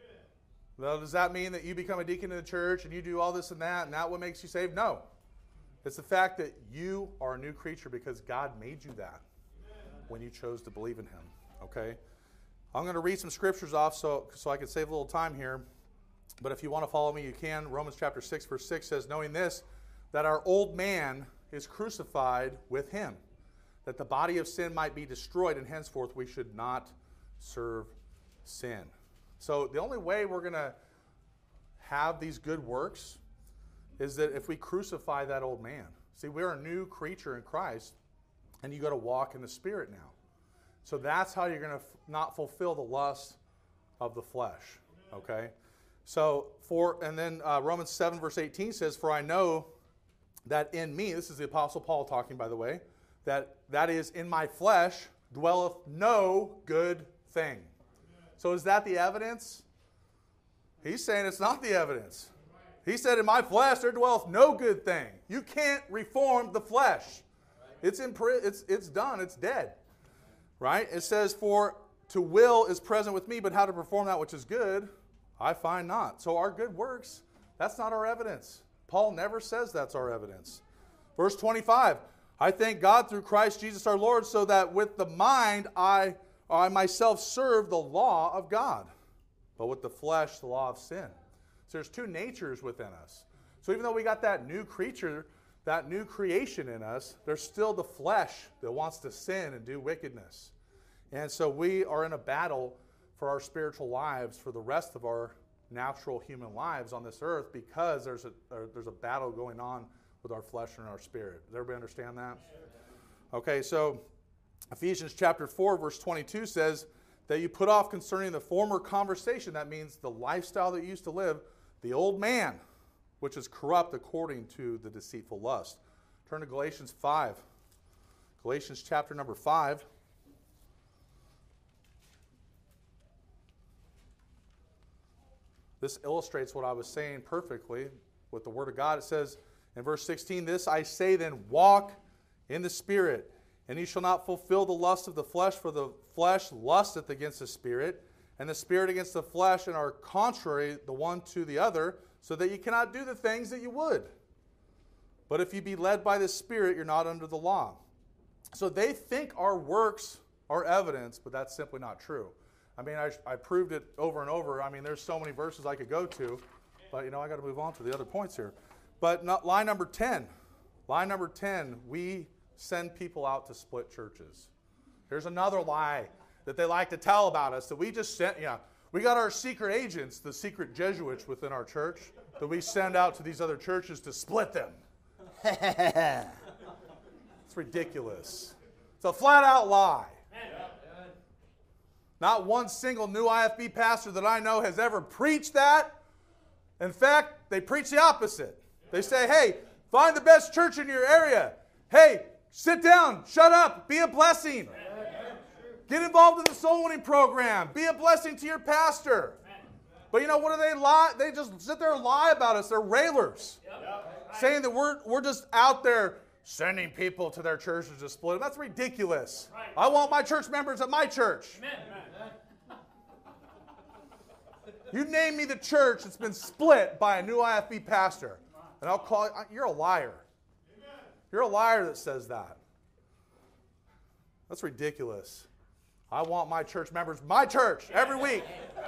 Well, does that mean that you become a deacon in the church and you do all this and that what makes you saved? No. It's the fact that you are a new creature because God made you that when you chose to believe in Him. Okay? I'm going to read some scriptures off so I can save a little time here. But if you want to follow me, you can. Romans chapter 6, verse 6 says, knowing this, that our old man is crucified with Him, that the body of sin might be destroyed, and henceforth we should not serve sin. So the only way we're going to have these good works is that if we crucify that old man. See, we're a new creature in Christ, and you got to walk in the Spirit now. So that's how you're going to not fulfill the lust of the flesh. Okay? So, Romans 7, verse 18 says, for I know that in me, this is the Apostle Paul talking, by the way, that is in my flesh dwelleth no good thing. So is that the evidence? He's saying it's not the evidence. He said, in my flesh there dwelleth no good thing. You can't reform the flesh. It's done. It's dead. Right? It says, for to will is present with me, but how to perform that which is good, I find not. So our good works, that's not our evidence. Paul never says that's our evidence. Verse 25, I thank God through Christ Jesus our Lord, so that with the mind I myself serve the law of God, but with the flesh the law of sin. So there's two natures within us. So even though we got that new creature, that new creation in us, there's still the flesh that wants to sin and do wickedness. And so we are in a battle for our spiritual lives for the rest of our natural human lives on this earth, because there's a battle going on with our flesh and our spirit. Does everybody understand that? Okay, so Ephesians chapter 4, verse 22 says that you put off concerning the former conversation. That means the lifestyle that you used to live, the old man, which is corrupt according to the deceitful lust. Turn to Galatians 5. Galatians chapter number 5. This illustrates what I was saying perfectly with the Word of God. It says in verse 16, this I say then, walk in the Spirit, and ye shall not fulfill the lust of the flesh, for the flesh lusteth against the Spirit, and the Spirit against the flesh, and are contrary the one to the other, so that you cannot do the things that you would. But if you be led by the Spirit, you're not under the law. So they think our works are evidence, but that's simply not true. I mean, I proved it over and over. I mean, there's so many verses I could go to, but, I got to move on to the other points here. But line number 10. Line number 10, we send people out to split churches. Here's another lie that they like to tell about us, that we just sent, we got our secret agents, the secret Jesuits within our church, that we send out to these other churches to split them. It's ridiculous. It's a flat-out lie. Not one single new IFB pastor that I know has ever preached that. In fact, they preach the opposite. They say, hey, find the best church in your area. Hey, sit down, shut up, be a blessing. Get involved in the soul winning program. Be a blessing to your pastor. But you know, what do they lie? They just sit there and lie about us. They're railers. Saying that we're just out there sending people to their churches to split them. That's ridiculous. I want my church members at my church. You name me the church that's been split by a new IFB pastor, and I'll call it, you're a liar. You're a liar that says that. That's ridiculous. I want my church members, my church, every week.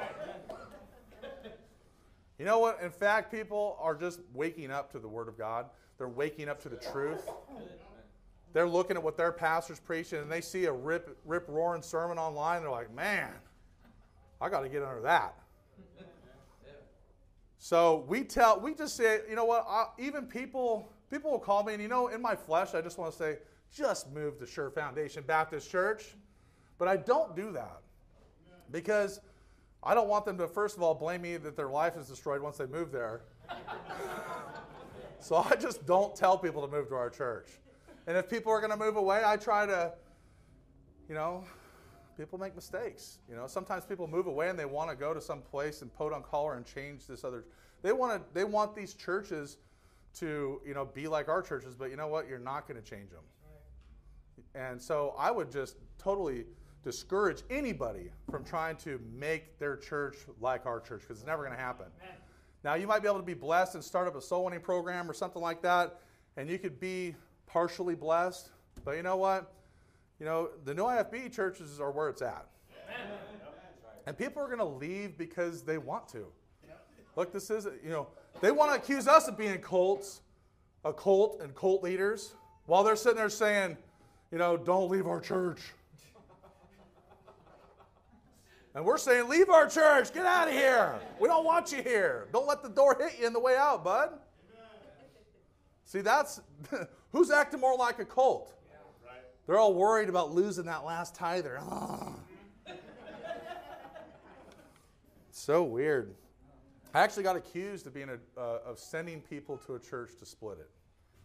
You know what? In fact, people are just waking up to the Word of God. They're waking up to the truth. They're looking at what their pastor's preaching, and they see a rip-roaring sermon online. They're like, man, I got to get under that. So we just say, you know what? Even people will call me, and you know, in my flesh, I just want to say, just move to Sure Foundation Baptist Church. But I don't do that because I don't want them to, first of all, blame me that their life is destroyed once they move there. So I just don't tell people to move to our church. And if people are going to move away, I try to, you know, people make mistakes. You know, sometimes people move away and they want to go to some place and put on collar and change this other. They want these churches to, you know, be like our churches, but you know what? You're not going to change them. And so I would just totally discourage anybody from trying to make their church like our church, because it's never going to happen. Amen. Now, you might be able to be blessed and start up a soul winning program or something like that, and you could be partially blessed. But you know what? You know, the new IFB churches are where it's at. Amen. And people are going to leave because they want to. Look, this is, you know, they want to accuse us of being a cult and cult leaders, while they're sitting there saying, you know, don't leave our church. And we're saying, leave our church. Get out of here. We don't want you here. Don't let the door hit you in the way out, bud. Amen. See, that's, who's acting more like a cult? Yeah, right. They're all worried about losing that last tither. Oh. So weird. I actually got accused of being of sending people to a church to split it.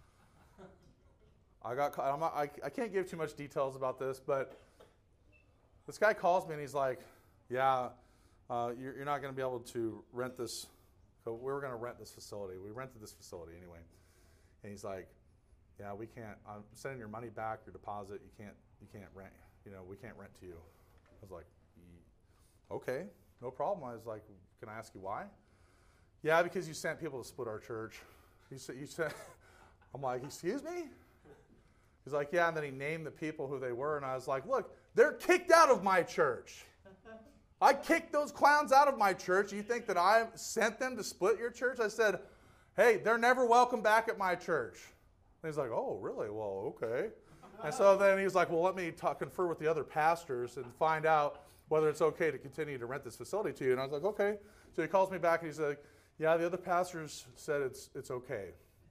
I can't give too much details about this, but this guy calls me and he's like, yeah, you're not going to be able to rent this. So we were going to rent this facility. We rented this facility anyway. And he's like, yeah, we can't. I'm sending your money back, your deposit. You can't rent. You know, we can't rent to you. I was like, okay, no problem. I was like, can I ask you why? Yeah, because you sent people to split our church. You said. I'm like, excuse me? He's like, yeah, and then he named the people who they were, and I was like, look, they're kicked out of my church. I kicked those clowns out of my church. You think that I sent them to split your church? I said, hey, they're never welcome back at my church. And he's like, oh, really? Well, okay. And so then he was like, well, let me confer with the other pastors and find out whether it's okay to continue to rent this facility to you. And I was like, okay. So he calls me back and he's like, yeah, the other pastors said it's okay.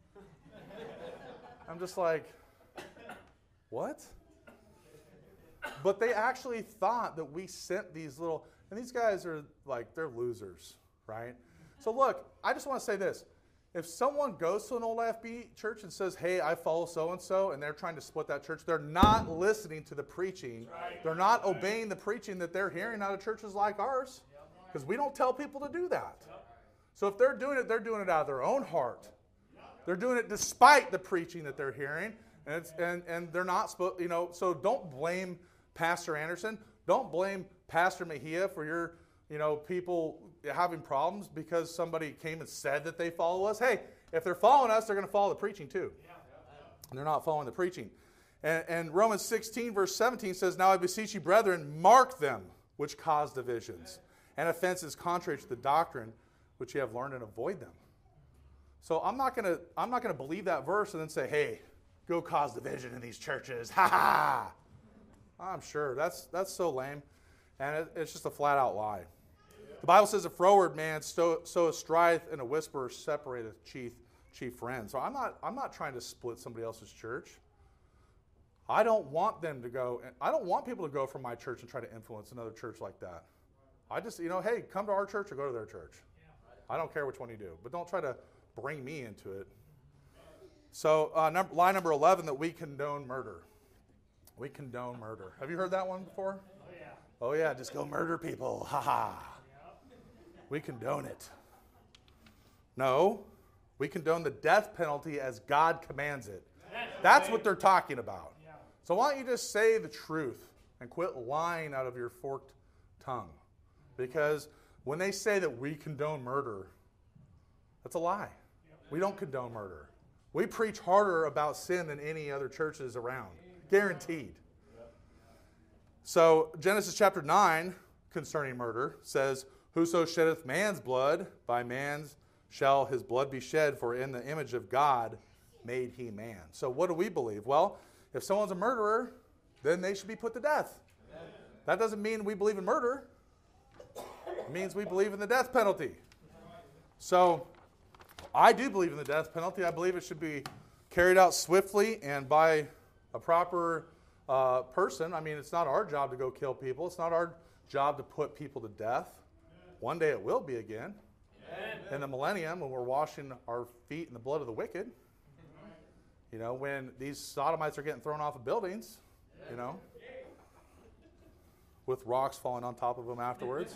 I'm just like, what? But they actually thought that we sent these little, and these guys are like, they're losers, right? So look, I just want to say this. If someone goes to an old IFB church and says, hey, I follow so-and-so, and they're trying to split that church, they're not listening to the preaching. Right. They're not obeying the preaching that they're hearing out of churches like ours, because we don't tell people to do that. So if they're doing it out of their own heart. They're doing it despite the preaching that they're hearing, and they're not supposed, you know, so don't blame Pastor Anderson. Don't blame Pastor Mejia for your, you know, people having problems because somebody came and said that they follow us. Hey, if they're following us, they're going to follow the preaching too. And they're not following the preaching. And Romans 16, verse 17 says, now I beseech you, brethren, mark them which cause divisions and offenses contrary to the doctrine which you have learned, and avoid them. So I'm not gonna believe that verse and then say, hey, go cause division in these churches. Ha ha! I'm sure that's so lame, and it's just a flat out lie. The Bible says, a froward man soweth strife, and a whisperer separateth chief friends. So I'm not trying to split somebody else's church. I don't want them to go, and I don't want people to go from my church and try to influence another church like that. I just, hey, come to our church or go to their church. I don't care which one you do, but don't try to bring me into it. So line number 11, that we condone murder. We condone murder. Have you heard that one before? Oh, yeah. Oh, yeah, just go murder people. Ha ha. We condone it. No, we condone the death penalty as God commands it. That's what they're talking about. So why don't you just say the truth and quit lying out of your forked tongue? Because when they say that we condone murder, that's a lie. We don't condone murder. We preach harder about sin than any other churches around. Guaranteed. So Genesis chapter 9 concerning murder says, whoso sheddeth man's blood, by man's shall his blood be shed, for in the image of God made he man. So what do we believe? Well, if someone's a murderer, then they should be put to death. That doesn't mean we believe in murder. It means we believe in the death penalty. So I do believe in the death penalty. I believe it should be carried out swiftly and by a proper person. I mean, it's not our job to go kill people. It's not our job to put people to death. One day it will be again. In the millennium, when we're washing our feet in the blood of the wicked. When these sodomites are getting thrown off of buildings, with rocks falling on top of them afterwards.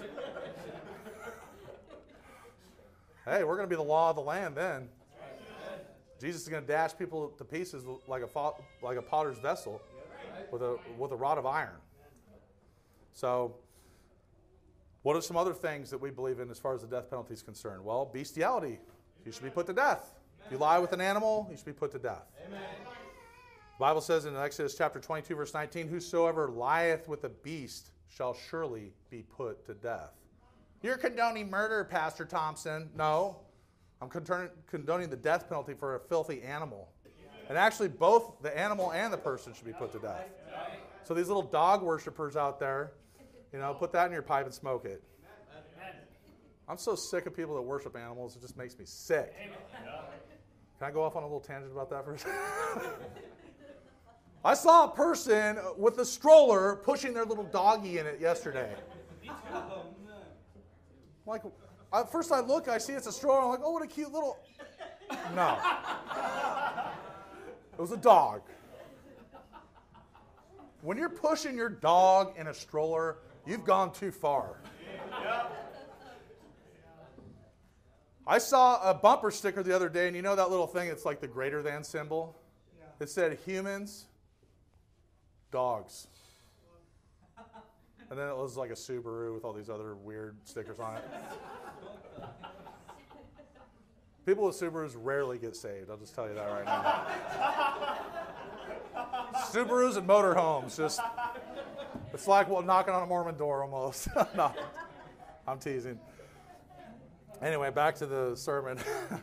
Hey, we're going to be the law of the land then. Jesus is going to dash people to pieces like a potter's vessel with a rod of iron. So, what are some other things that we believe in as far as the death penalty is concerned? Well, bestiality. You should be put to death. If you lie with an animal, you should be put to death. Amen. The Bible says in Exodus chapter 22, verse 19, whosoever lieth with a beast shall surely be put to death. You're condoning murder, Pastor Thompson. No, I'm condoning the death penalty for a filthy animal. And actually, both the animal and the person should be put to death. So these little dog worshipers out there, put that in your pipe and smoke it. I'm so sick of people that worship animals. It just makes me sick. Can I go off on a little tangent about that for a second? I saw a person with a stroller pushing their little doggy in it yesterday. Like, first I look, I see it's a stroller. I'm like, oh, what a cute little... No. It was a dog. When you're pushing your dog in a stroller, you've gone too far. I saw a bumper sticker the other day, and you know that little thing, it's like the greater than symbol? Yeah. It said humans, dogs. And then it was like a Subaru with all these other weird stickers on it. People with Subarus rarely get saved, I'll just tell you that right now. Subarus and motorhomes, it's like knocking on a Mormon door almost. No, I'm teasing. Anyway, back to the sermon.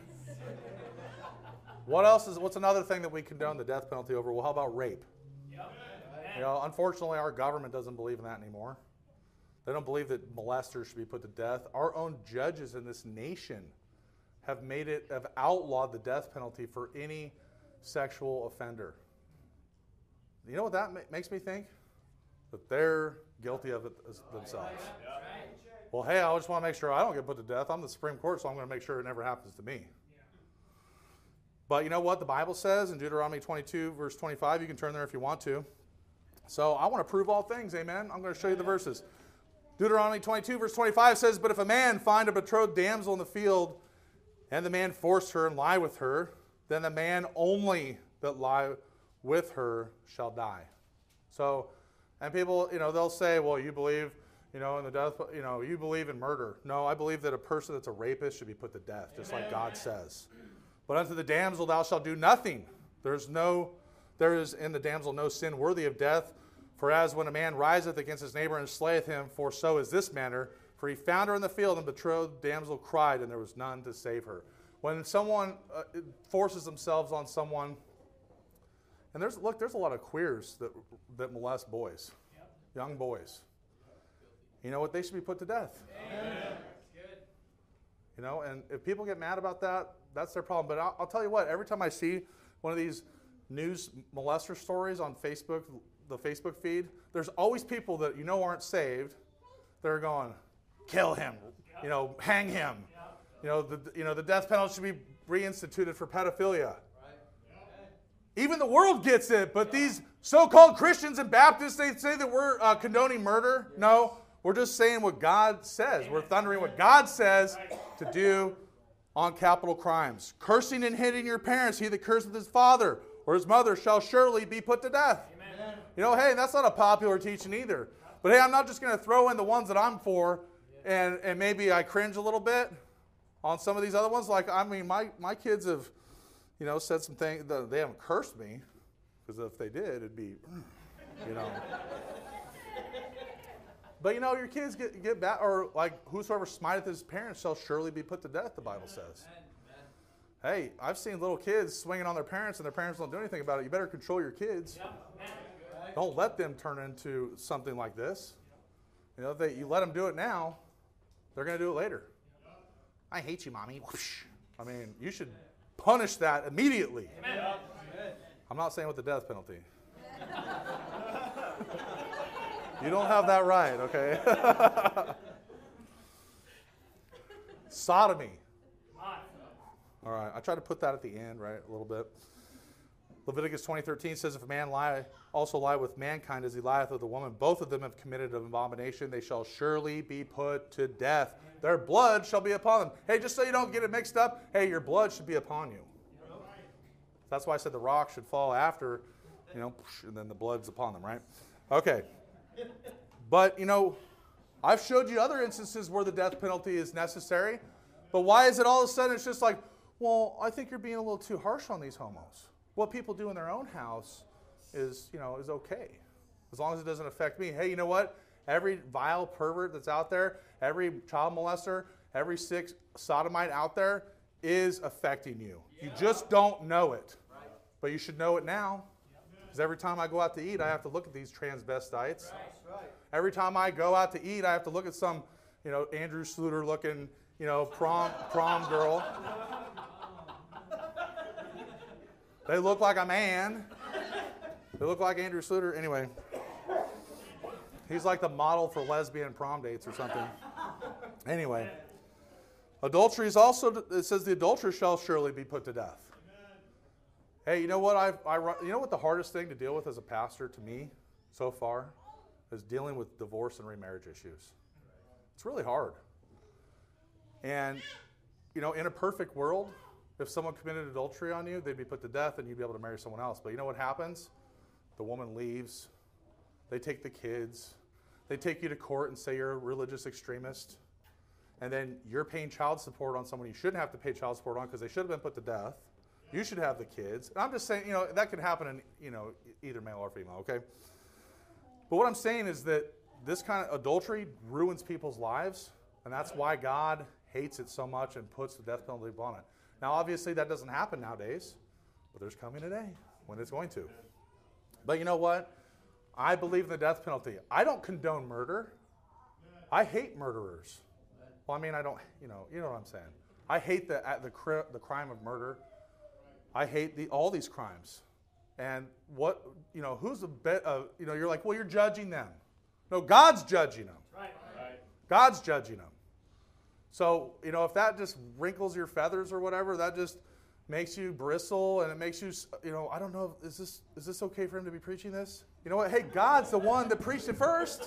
What's another thing that we condone the death penalty over? Well, how about rape? Unfortunately, our government doesn't believe in that anymore. They don't believe that molesters should be put to death. Our own judges in this nation have outlawed the death penalty for any sexual offender. You know what that makes me think? That they're guilty of it themselves. Well, hey, I just want to make sure I don't get put to death. I'm the Supreme Court, so I'm going to make sure it never happens to me. But you know what the Bible says in Deuteronomy 22, verse 25? You can turn there if you want to. So I want to prove all things, amen? I'm going to show you the verses. Deuteronomy 22, verse 25 says, but if a man find a betrothed damsel in the field, and the man force her and lie with her, then the man only that lie with her shall die. So, and people, they'll say, well, you believe... in the death, you believe in murder. No, I believe that a person that's a rapist should be put to death, just like God says. But unto the damsel thou shalt do nothing. There is in the damsel no sin worthy of death. For as when a man riseth against his neighbor and slayeth him, for so is this manner. For he found her in the field, and betrothed damsel cried, and there was none to save her. When someone forces themselves on someone, and there's a lot of queers that molest boys, young boys. You know what? They should be put to death. Amen. And if people get mad about that, that's their problem. But I'll tell you what, every time I see one of these news molester stories on Facebook, the Facebook feed, there's always people that aren't saved that are going, kill him, hang him. The death penalty should be reinstituted for pedophilia. Even the world gets it, but these so-called Christians and Baptists, they say that we're condoning murder. No, we're just saying what God says. We're thundering what God says to do on capital crimes. Cursing and hitting your parents, he that curseth his father or his mother shall surely be put to death. Amen. Hey, that's not a popular teaching either. But hey, I'm not just going to throw in the ones that I'm for and maybe I cringe a little bit on some of these other ones. Like, my kids have, said some things. They haven't cursed me, because if they did, it'd be, But, your kids get back, or like, whosoever smiteth his parents shall surely be put to death, the Bible says. Hey, I've seen little kids swinging on their parents, and their parents don't do anything about it. You better control your kids. Don't let them turn into something like this. If you let them do it now, they're going to do it later. I hate you, Mommy. Whoosh. You should punish that immediately. Amen. I'm not saying with the death penalty. You don't have that right, okay? Sodomy. All right, I try to put that at the end, right, a little bit. Leviticus 20:13 says, if a man also lie with mankind as he lieth with a woman, both of them have committed an abomination, they shall surely be put to death. Their blood shall be upon them. Hey, just so you don't get it mixed up, hey, your blood should be upon you. That's why I said the rock should fall after, and then the blood's upon them, right? Okay. But, I've showed you other instances where the death penalty is necessary. But why is it all of a sudden it's just like, well, I think you're being a little too harsh on these homos. What people do in their own house is okay, as long as it doesn't affect me. Hey, you know what? Every vile pervert that's out there, every child molester, every sick sodomite out there is affecting you. You just don't know it. But you should know it now. Because every time I go out to eat, I have to look at these transvestites. Every time I go out to eat, I have to look at some, Andrew Sluter looking, prom girl. They look like a man. They look like Andrew Sluter. Anyway, he's like the model for lesbian prom dates or something. Anyway, adultery is also, it says the adulterer shall surely be put to death. Hey, you know what what the hardest thing to deal with as a pastor to me so far is dealing with divorce and remarriage issues. It's really hard. And, in a perfect world, if someone committed adultery on you, they'd be put to death and you'd be able to marry someone else. But you know what happens? The woman leaves. They take the kids. They take you to court and say you're a religious extremist. And then you're paying child support on someone you shouldn't have to pay child support on because they should have been put to death. You should have the kids. And I'm just saying, that can happen in, either male or female, okay? But what I'm saying is that this kind of adultery ruins people's lives, and that's why God hates it so much and puts the death penalty upon it. Now, obviously, that doesn't happen nowadays, but there's coming a day when it's going to. But you know what? I believe in the death penalty. I don't condone murder. I hate murderers. Well, I don't, you know what I'm saying. I hate the crime of murder. I hate all these crimes. And who's the bet? You're like, well, you're judging them. No, God's judging them. Right. God's judging them. So, if that just wrinkles your feathers or whatever, that just makes you bristle and it makes you, I don't know, is this okay for him to be preaching this? You know what? Hey, God's the one that preached it first.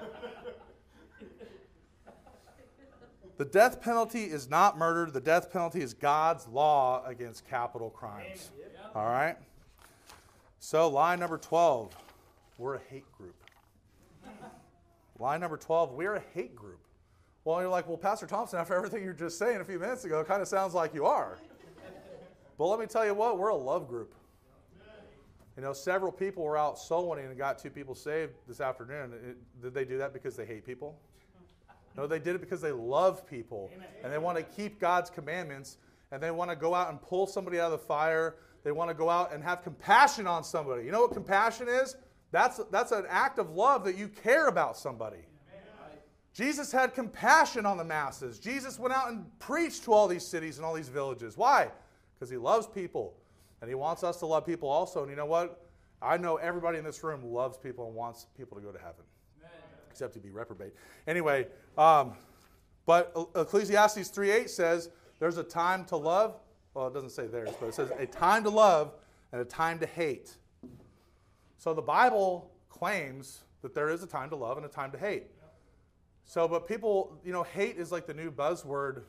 The death penalty is not murder. The death penalty is God's law against capital crimes. All right? So, lie number 12, we're a hate group. Lie number 12, we're a hate group. Well, you're like, well, Pastor Thompson, after everything you were just saying a few minutes ago, it kind of sounds like you are. But let me tell you what, we're a love group. Several people were out soul winning and got 2 people saved this afternoon. Did they do that because they hate people? No, they did it because they love people. And they want to keep God's commandments. And they want to go out and pull somebody out of the fire. They want to go out and have compassion on somebody. You know what compassion is? That's an act of love that you care about somebody. Jesus had compassion on the masses. Jesus went out and preached to all these cities and all these villages. Why? Because he loves people. And he wants us to love people also. And you know what? I know everybody in this room loves people and wants people to go to heaven. Amen. Except to be reprobate. Anyway, but Ecclesiastes 3:8 says there's a time to love. Well, it doesn't say theirs, but it says a time to love and a time to hate. So the Bible claims that there is a time to love and a time to hate. So, but people, hate is like the new buzzword.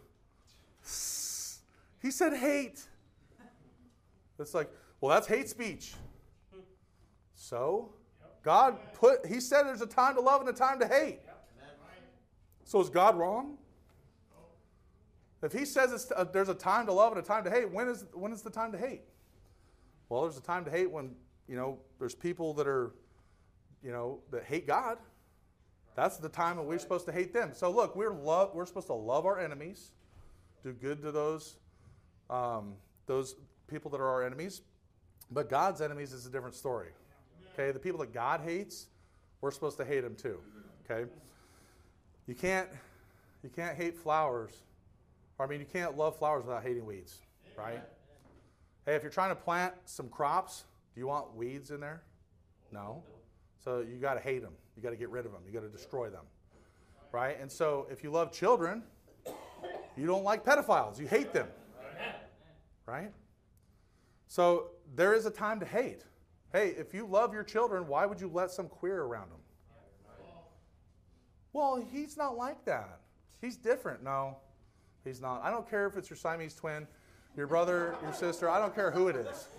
He said hate. It's like, well, that's hate speech. So, he said there's a time to love and a time to hate. So is God wrong? If he says there's a time to love and a time to hate, when is the time to hate? Well, there's a time to hate when, there's people that are, that hate God. That's the time that we're supposed to hate them. So look, we're supposed to love our enemies, do good to those people that are our enemies. But God's enemies is a different story. Okay, the people that God hates, we're supposed to hate them too. Okay, you can't hate flowers. You can't love flowers without hating weeds, right? Hey, if you're trying to plant some crops, do you want weeds in there? No. So you got to hate them. You got to get rid of them. You got to destroy them, right? And so if you love children, you don't like pedophiles. You hate them, right? So there is a time to hate. Hey, if you love your children, why would you let some queer around them? Well, he's not like that. He's different. No, he's not. I don't care if it's your Siamese twin, your brother, your sister. I don't care who it is.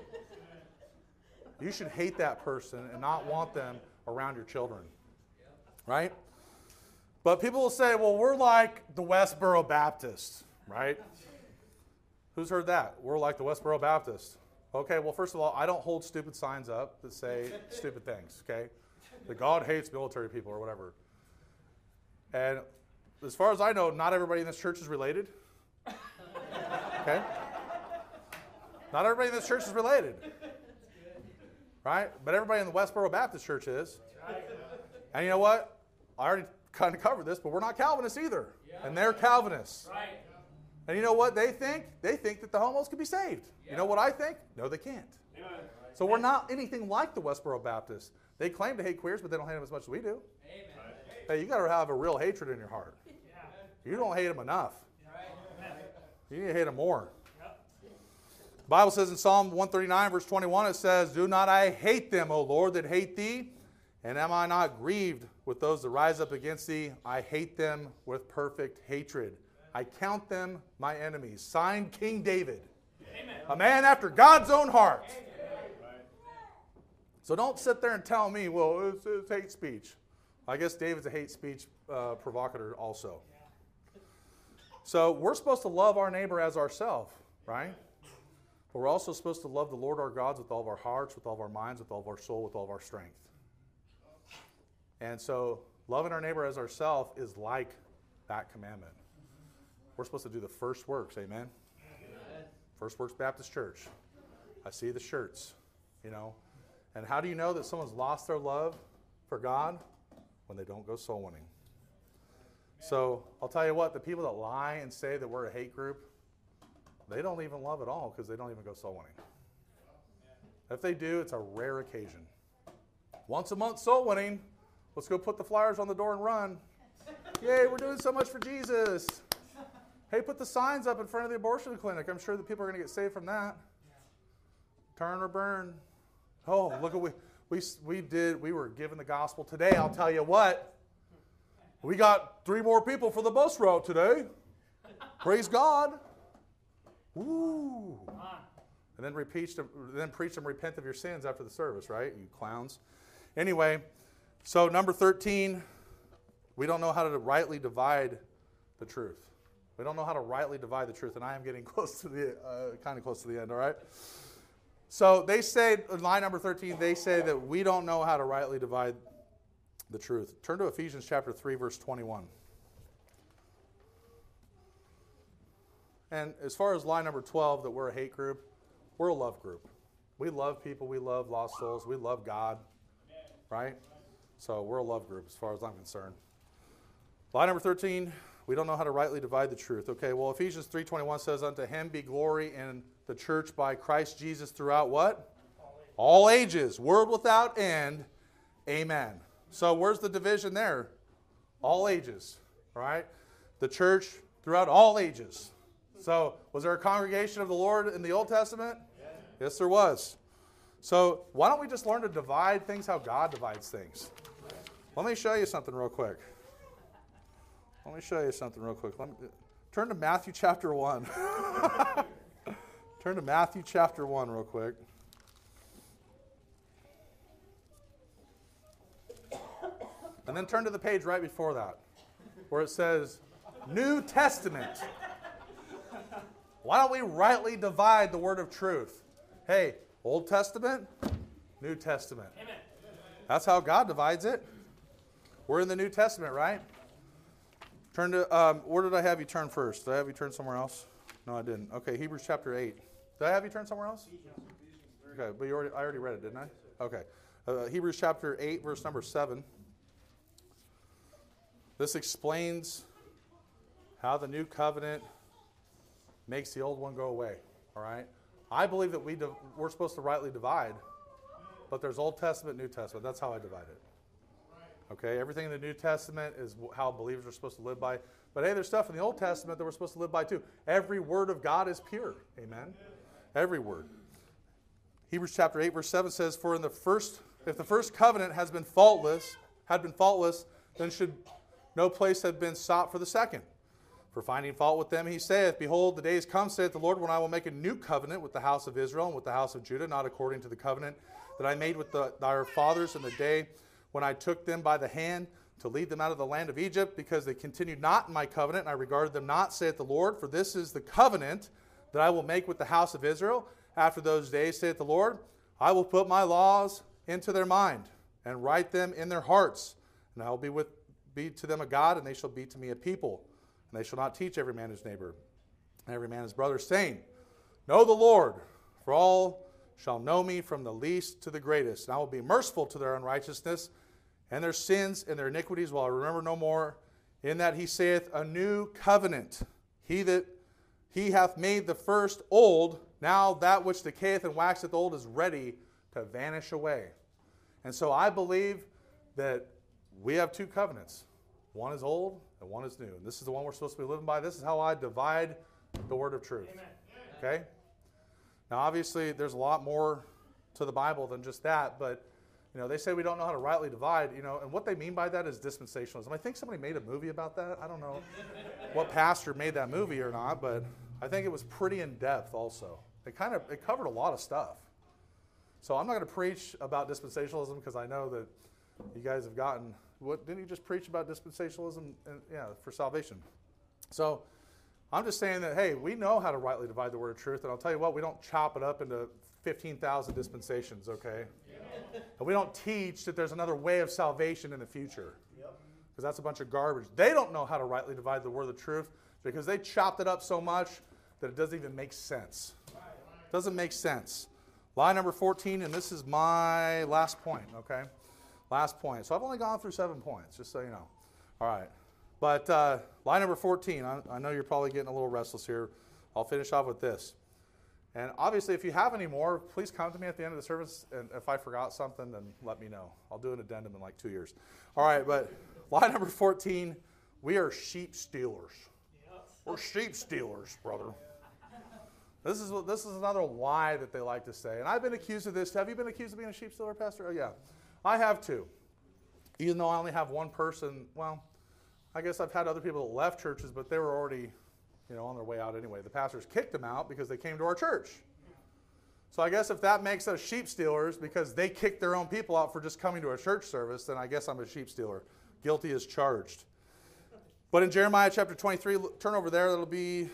You should hate that person and not want them around your children, right? But people will say, well, we're like the Westboro Baptist, right? Who's heard that? We're like the Westboro Baptist. Okay, well, first of all, I don't hold stupid signs up that say stupid things, okay? That God hates military people or whatever. And as far as I know, not everybody in this church is related. Okay? Not everybody in this church is related. Right? But everybody in the Westboro Baptist Church is. And you know what? I already kind of covered this, but we're not Calvinists either. And they're Calvinists. Right. And you know what they think? They think that the homos can be saved. You know what I think? No, they can't. So we're not anything like the Westboro Baptists. They claim to hate queers, but they don't hate them as much as we do. Hey, you got to have a real hatred in your heart. You don't hate them enough. You need to hate them more. The Bible says in Psalm 139, verse 21, it says, do not I hate them, O Lord, that hate thee? And am I not grieved with those that rise up against thee? I hate them with perfect hatred. I count them my enemies. Signed, King David. Amen. A man after God's own heart. Amen. So don't sit there and tell me, well, it's hate speech. I guess David's a hate speech provocateur also. So we're supposed to love our neighbor as ourselves, right? But we're also supposed to love the Lord our God with all of our hearts, with all of our minds, with all of our soul, with all of our strength. And so loving our neighbor as ourselves is like that commandment. We're supposed to do the first works, amen? First Works Baptist Church. I see the shirts, And how do you know that someone's lost their love for God? When they don't go soul winning. So I'll tell you what, the people that lie and say that we're a hate group, they don't even love at all because they don't even go soul winning. If they do, it's a rare occasion. Once a month soul winning, let's go put the flyers on the door and run. Yay, we're doing so much for Jesus. Hey, put the signs up in front of the abortion clinic. I'm sure that people are going to get saved from that. Turn or burn. Oh, look at we were given the gospel today. I'll tell you what. We got 3 more people for the bus route today. Praise God. Woo. And then preach them, repent of your sins after the service, right? You clowns. Anyway, so number 13, we don't know how to rightly divide the truth. We don't know how to rightly divide the truth, and I am getting close to kind of close to the end, all right? So they say, in line number 13, they say that we don't know how to rightly divide the truth. Turn to Ephesians chapter 3, verse 21. And as far as line number 12, that we're a hate group, we're a love group. We love people. We love lost souls. We love God, right? So we're a love group as far as I'm concerned. Line number 13, We don't know how to rightly divide the truth. Okay, well, Ephesians 3:21 says, unto him be glory in the church by Christ Jesus throughout what? All ages, world without end. Amen. So where's the division there? All ages, right? The church throughout all ages. So was there a congregation of the Lord in the Old Testament? Yes, there was. So why don't we just learn to divide things how God divides things? Let me show you something real quick. Turn to Matthew chapter 1. Turn to Matthew chapter 1 real quick. And then turn to the page right before that, where it says New Testament. Why don't we rightly divide the word of truth? Hey, Old Testament, New Testament. Amen. That's how God divides it. We're in the New Testament, right? Turn to, where did I have you turn first? Did I have you turn somewhere else? No, I didn't. Okay, Hebrews chapter 8. Did I have you turn somewhere else? Okay, but I already read it, didn't I? Okay. Hebrews chapter 8, verse number 7. This explains how the new covenant makes the old one go away. All right? I believe that we're supposed to rightly divide, but there's Old Testament, New Testament. That's how I divide it. Okay? Everything in the New Testament is how believers are supposed to live by. But hey, there's stuff in the Old Testament that we're supposed to live by too. Every word of God is pure. Amen? Every word. Hebrews chapter 8, verse 7 says, for if the first covenant had been faultless, then should no place have been sought for the second. For finding fault with them, he saith, behold, the days come, saith the Lord, when I will make a new covenant with the house of Israel and with the house of Judah, not according to the covenant that I made with our fathers in the day when I took them by the hand to lead them out of the land of Egypt, because they continued not in my covenant, and I regarded them not, saith the Lord. For this is the covenant that I will make with the house of Israel. After those days, saith the Lord, I will put my laws into their mind, and write them in their hearts. And I will be to them a God, and they shall be to me a people. And they shall not teach every man his neighbor, and every man his brother, saying, know the Lord, for all shall know me from the least to the greatest. And I will be merciful to their unrighteousness, and their sins and their iniquities will I remember no more. In that he saith, a new covenant. He hath made the first old, now that which decayeth and waxeth old is ready to vanish away. And so I believe that we have two covenants. One is old and one is new. And this is the one we're supposed to be living by. This is how I divide the word of truth. Amen. Okay? Now, obviously, there's a lot more to the Bible than just that, but they say we don't know how to rightly divide, and what they mean by that is dispensationalism. I think somebody made a movie about that. I don't know what pastor made that movie or not, but I think it was pretty in-depth also. It covered a lot of stuff. So I'm not going to preach about dispensationalism because I know that you guys have gotten, didn't you just preach about dispensationalism for salvation? So I'm just saying that, hey, we know how to rightly divide the word of truth, and I'll tell you what, we don't chop it up into 15,000 dispensations, okay? And we don't teach that there's another way of salvation in the future. Because that's a bunch of garbage. They don't know how to rightly divide the word of truth because they chopped it up so much that it doesn't even make sense. It doesn't make sense. Lie number 14, and this is my last point, okay? Last point. So I've only gone through 7 points, just so you know. All right. But lie number 14, I know you're probably getting a little restless here. I'll finish off with this. And obviously, if you have any more, please come to me at the end of the service. And if I forgot something, then let me know. I'll do an addendum in like 2 years. All right, but lie number 14, we are sheep stealers. We're sheep stealers, brother. This is another lie that they like to say. And I've been accused of this. Have you been accused of being a sheep stealer, Pastor? Oh, yeah. I have too. Even though I only have one person, well, I guess I've had other people that left churches, but they were already on their way out anyway. The pastors kicked them out because they came to our church. So I guess if that makes us sheep stealers because they kicked their own people out for just coming to a church service, then I guess I'm a sheep stealer. Guilty as charged. But in Jeremiah chapter 23, turn over there. That'll be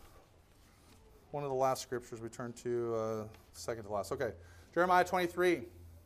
one of the last scriptures we turn to, second to last. Okay, Jeremiah 23.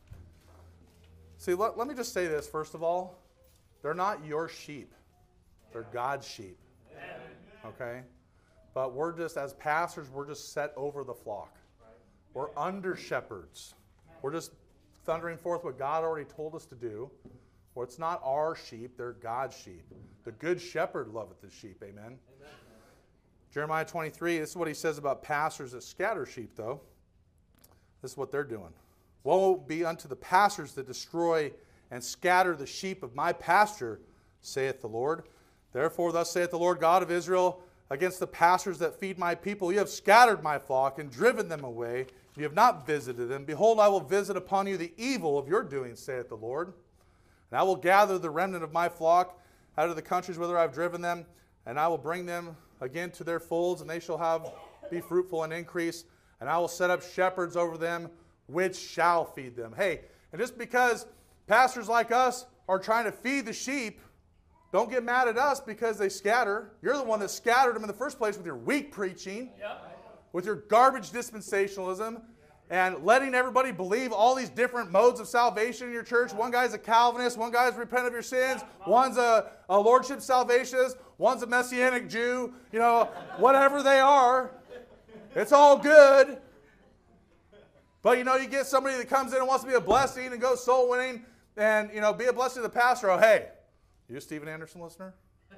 See, let me just say this, first of all. They're not your sheep. They're God's sheep. Okay? But we're just, as pastors, we're just set over the flock. We're under shepherds. We're just thundering forth what God already told us to do. Or it's not our sheep, they're God's sheep. The good shepherd loveth his sheep. Amen? Amen. Jeremiah 23, this is what he says about pastors that scatter sheep, though. This is what they're doing. Woe be unto the pastors that destroy and scatter the sheep of my pasture, saith the Lord. Therefore thus saith the Lord God of Israel, against the pastors that feed my people, you have scattered my flock and driven them away. You have not visited them. Behold, I will visit upon you the evil of your doing, saith the Lord. And I will gather the remnant of my flock out of the countries whither I have driven them, and I will bring them again to their folds, and they shall be fruitful and increase. And I will set up shepherds over them, which shall feed them. Hey, and just because pastors like us are trying to feed the sheep, don't get mad at us because they scatter. You're the one that scattered them in the first place with your weak preaching, with your garbage dispensationalism, and letting everybody believe all these different modes of salvation in your church. One guy's a Calvinist, one guy's repent of your sins, one's a lordship salvationist, one's a Messianic Jew, whatever they are. It's all good. But, you get somebody that comes in and wants to be a blessing and go soul winning and, be a blessing to the pastor. Oh, hey, you a Steven Anderson listener?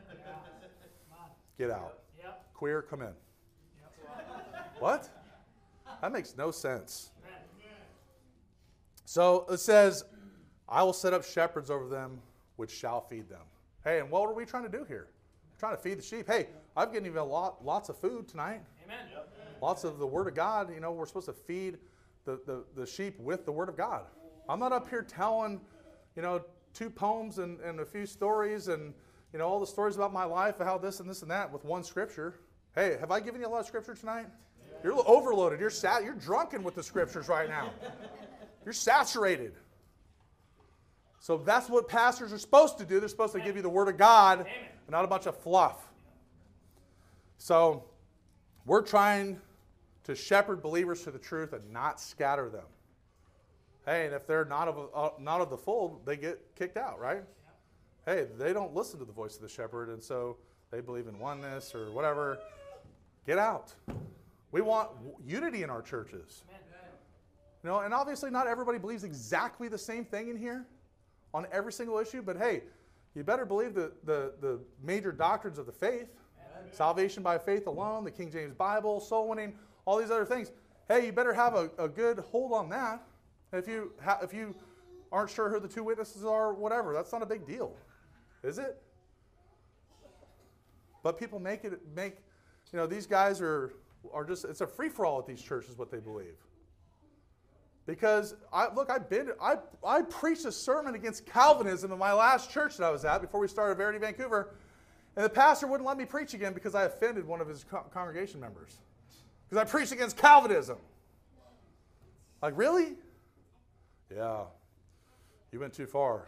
Get out. Queer, come in. What? That makes no sense. So it says, I will set up shepherds over them, which shall feed them. Hey, and what are we trying to do here? We're trying to feed the sheep. Hey, I've given you lots of food tonight. Amen. Lots of the Word of God. We're supposed to feed the sheep with the Word of God. I'm not up here telling, 2 poems and a few stories and, all the stories about my life, how this and this and that with one scripture. Hey, have I given you a lot of scripture tonight? You're overloaded. You're drunken with the scriptures right now. You're saturated. So that's what pastors are supposed to do. They're supposed to give you the Word of God and not a bunch of fluff. So we're trying to shepherd believers to the truth and not scatter them. Hey, and if they're not of the fold, they get kicked out, right? Hey, they don't listen to the voice of the shepherd, and so they believe in oneness or whatever. Get out. We want unity in our churches. And obviously not everybody believes exactly the same thing in here on every single issue, but hey, you better believe the major doctrines of the faith. Salvation by faith alone, the King James Bible, soul winning, all these other things. Hey, you better have a good hold on that. If you aren't sure who the 2 witnesses are, whatever, that's not a big deal. Is it? But people make these guys are just, it's a free-for-all at these churches, what they believe. Because, I preached a sermon against Calvinism in my last church that I was at before we started Verity Vancouver, and the pastor wouldn't let me preach again because I offended one of his congregation members. Because I preached against Calvinism. Like, really? Yeah. You went too far.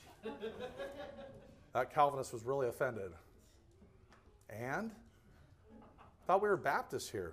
That Calvinist was really offended. And? I thought we were Baptists here.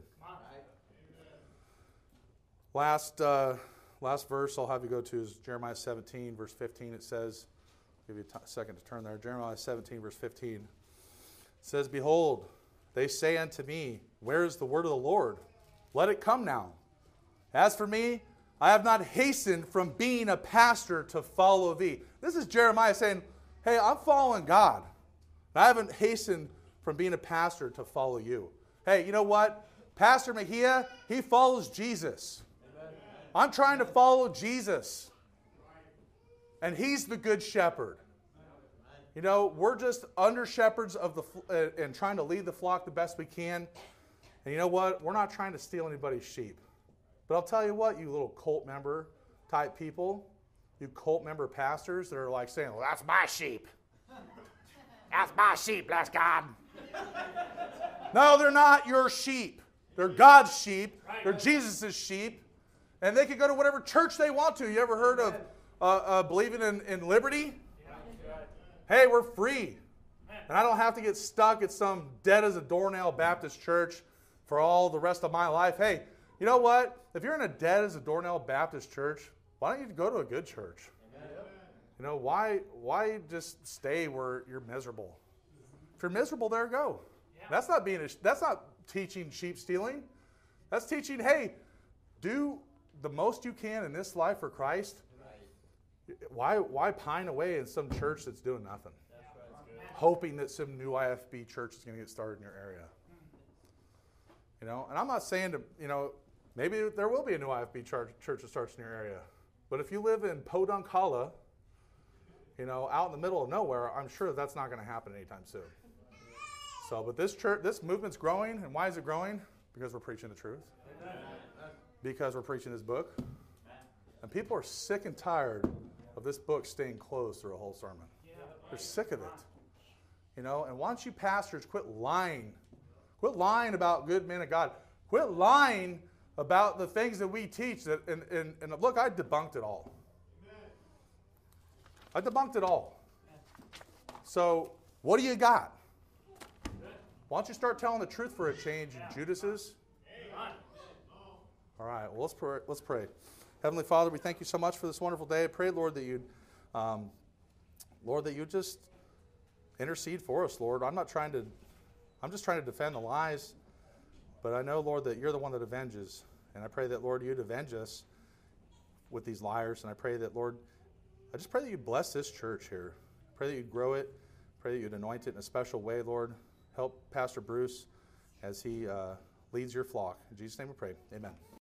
Last verse I'll have you go to is Jeremiah 17, verse 15. It says, I'll give you a second to turn there. Jeremiah 17, verse 15. It says, Behold, they say unto me, Where is the word of the Lord? Let it come now. As for me, I have not hastened from being a pastor to follow thee. This is Jeremiah saying, hey, I'm following God. I haven't hastened from being a pastor to follow you. Hey, you know what? Pastor Mejia, he follows Jesus. Amen. I'm trying to follow Jesus. And he's the good shepherd. We're just under shepherds of and trying to lead the flock the best we can. And you know what? We're not trying to steal anybody's sheep. But I'll tell you what, you little cult member type people, you cult member pastors that are like saying, well, that's my sheep. That's my sheep, bless God. No, they're not your sheep. They're God's sheep. They're Jesus' sheep. And they can go to whatever church they want to. You ever heard of believing in liberty? Hey, we're free. And I don't have to get stuck at some dead as a doornail Baptist church for all the rest of my life. Hey, you know what? If you're in a dead as a doornail Baptist church, why don't you go to a good church? Amen. Why just stay where you're miserable? If you're miserable, there go. Yeah. That's not teaching sheep stealing. That's teaching, hey, do the most you can in this life for Christ. Right. Why pine away in some church that's doing nothing? Hoping that some new IFB church is going to get started in your area. You know, and I'm not saying to, you know, maybe there will be a new IFB church that starts in your area. But if you live in Podunk Hollow, you know, out in the middle of nowhere, I'm sure that's not going to happen anytime soon. So, but this church, this movement's growing, and why is it growing? Because we're preaching the truth. Because we're preaching this book. And people are sick and tired of this book staying closed through a whole sermon. They're sick of it. You know, and why don't you pastors quit lying? Quit lying about good men of God. Quit lying about the things that we teach. That, and look, I debunked it all. I debunked it all. So, what do you got? Why don't you start telling the truth for a change, Judases? All right, well, let's pray. Heavenly Father, we thank you so much for this wonderful day. I pray, Lord, that you'd just intercede for us, Lord. I'm just trying to defend the lies, but I know, Lord, that you're the one that avenges. And I pray that, Lord, you'd avenge us with these liars. And I pray that, Lord, I just pray that you'd bless this church here. I pray that you'd grow it. I pray that you'd anoint it in a special way, Lord. Help Pastor Bruce as he leads your flock. In Jesus' name we pray. Amen.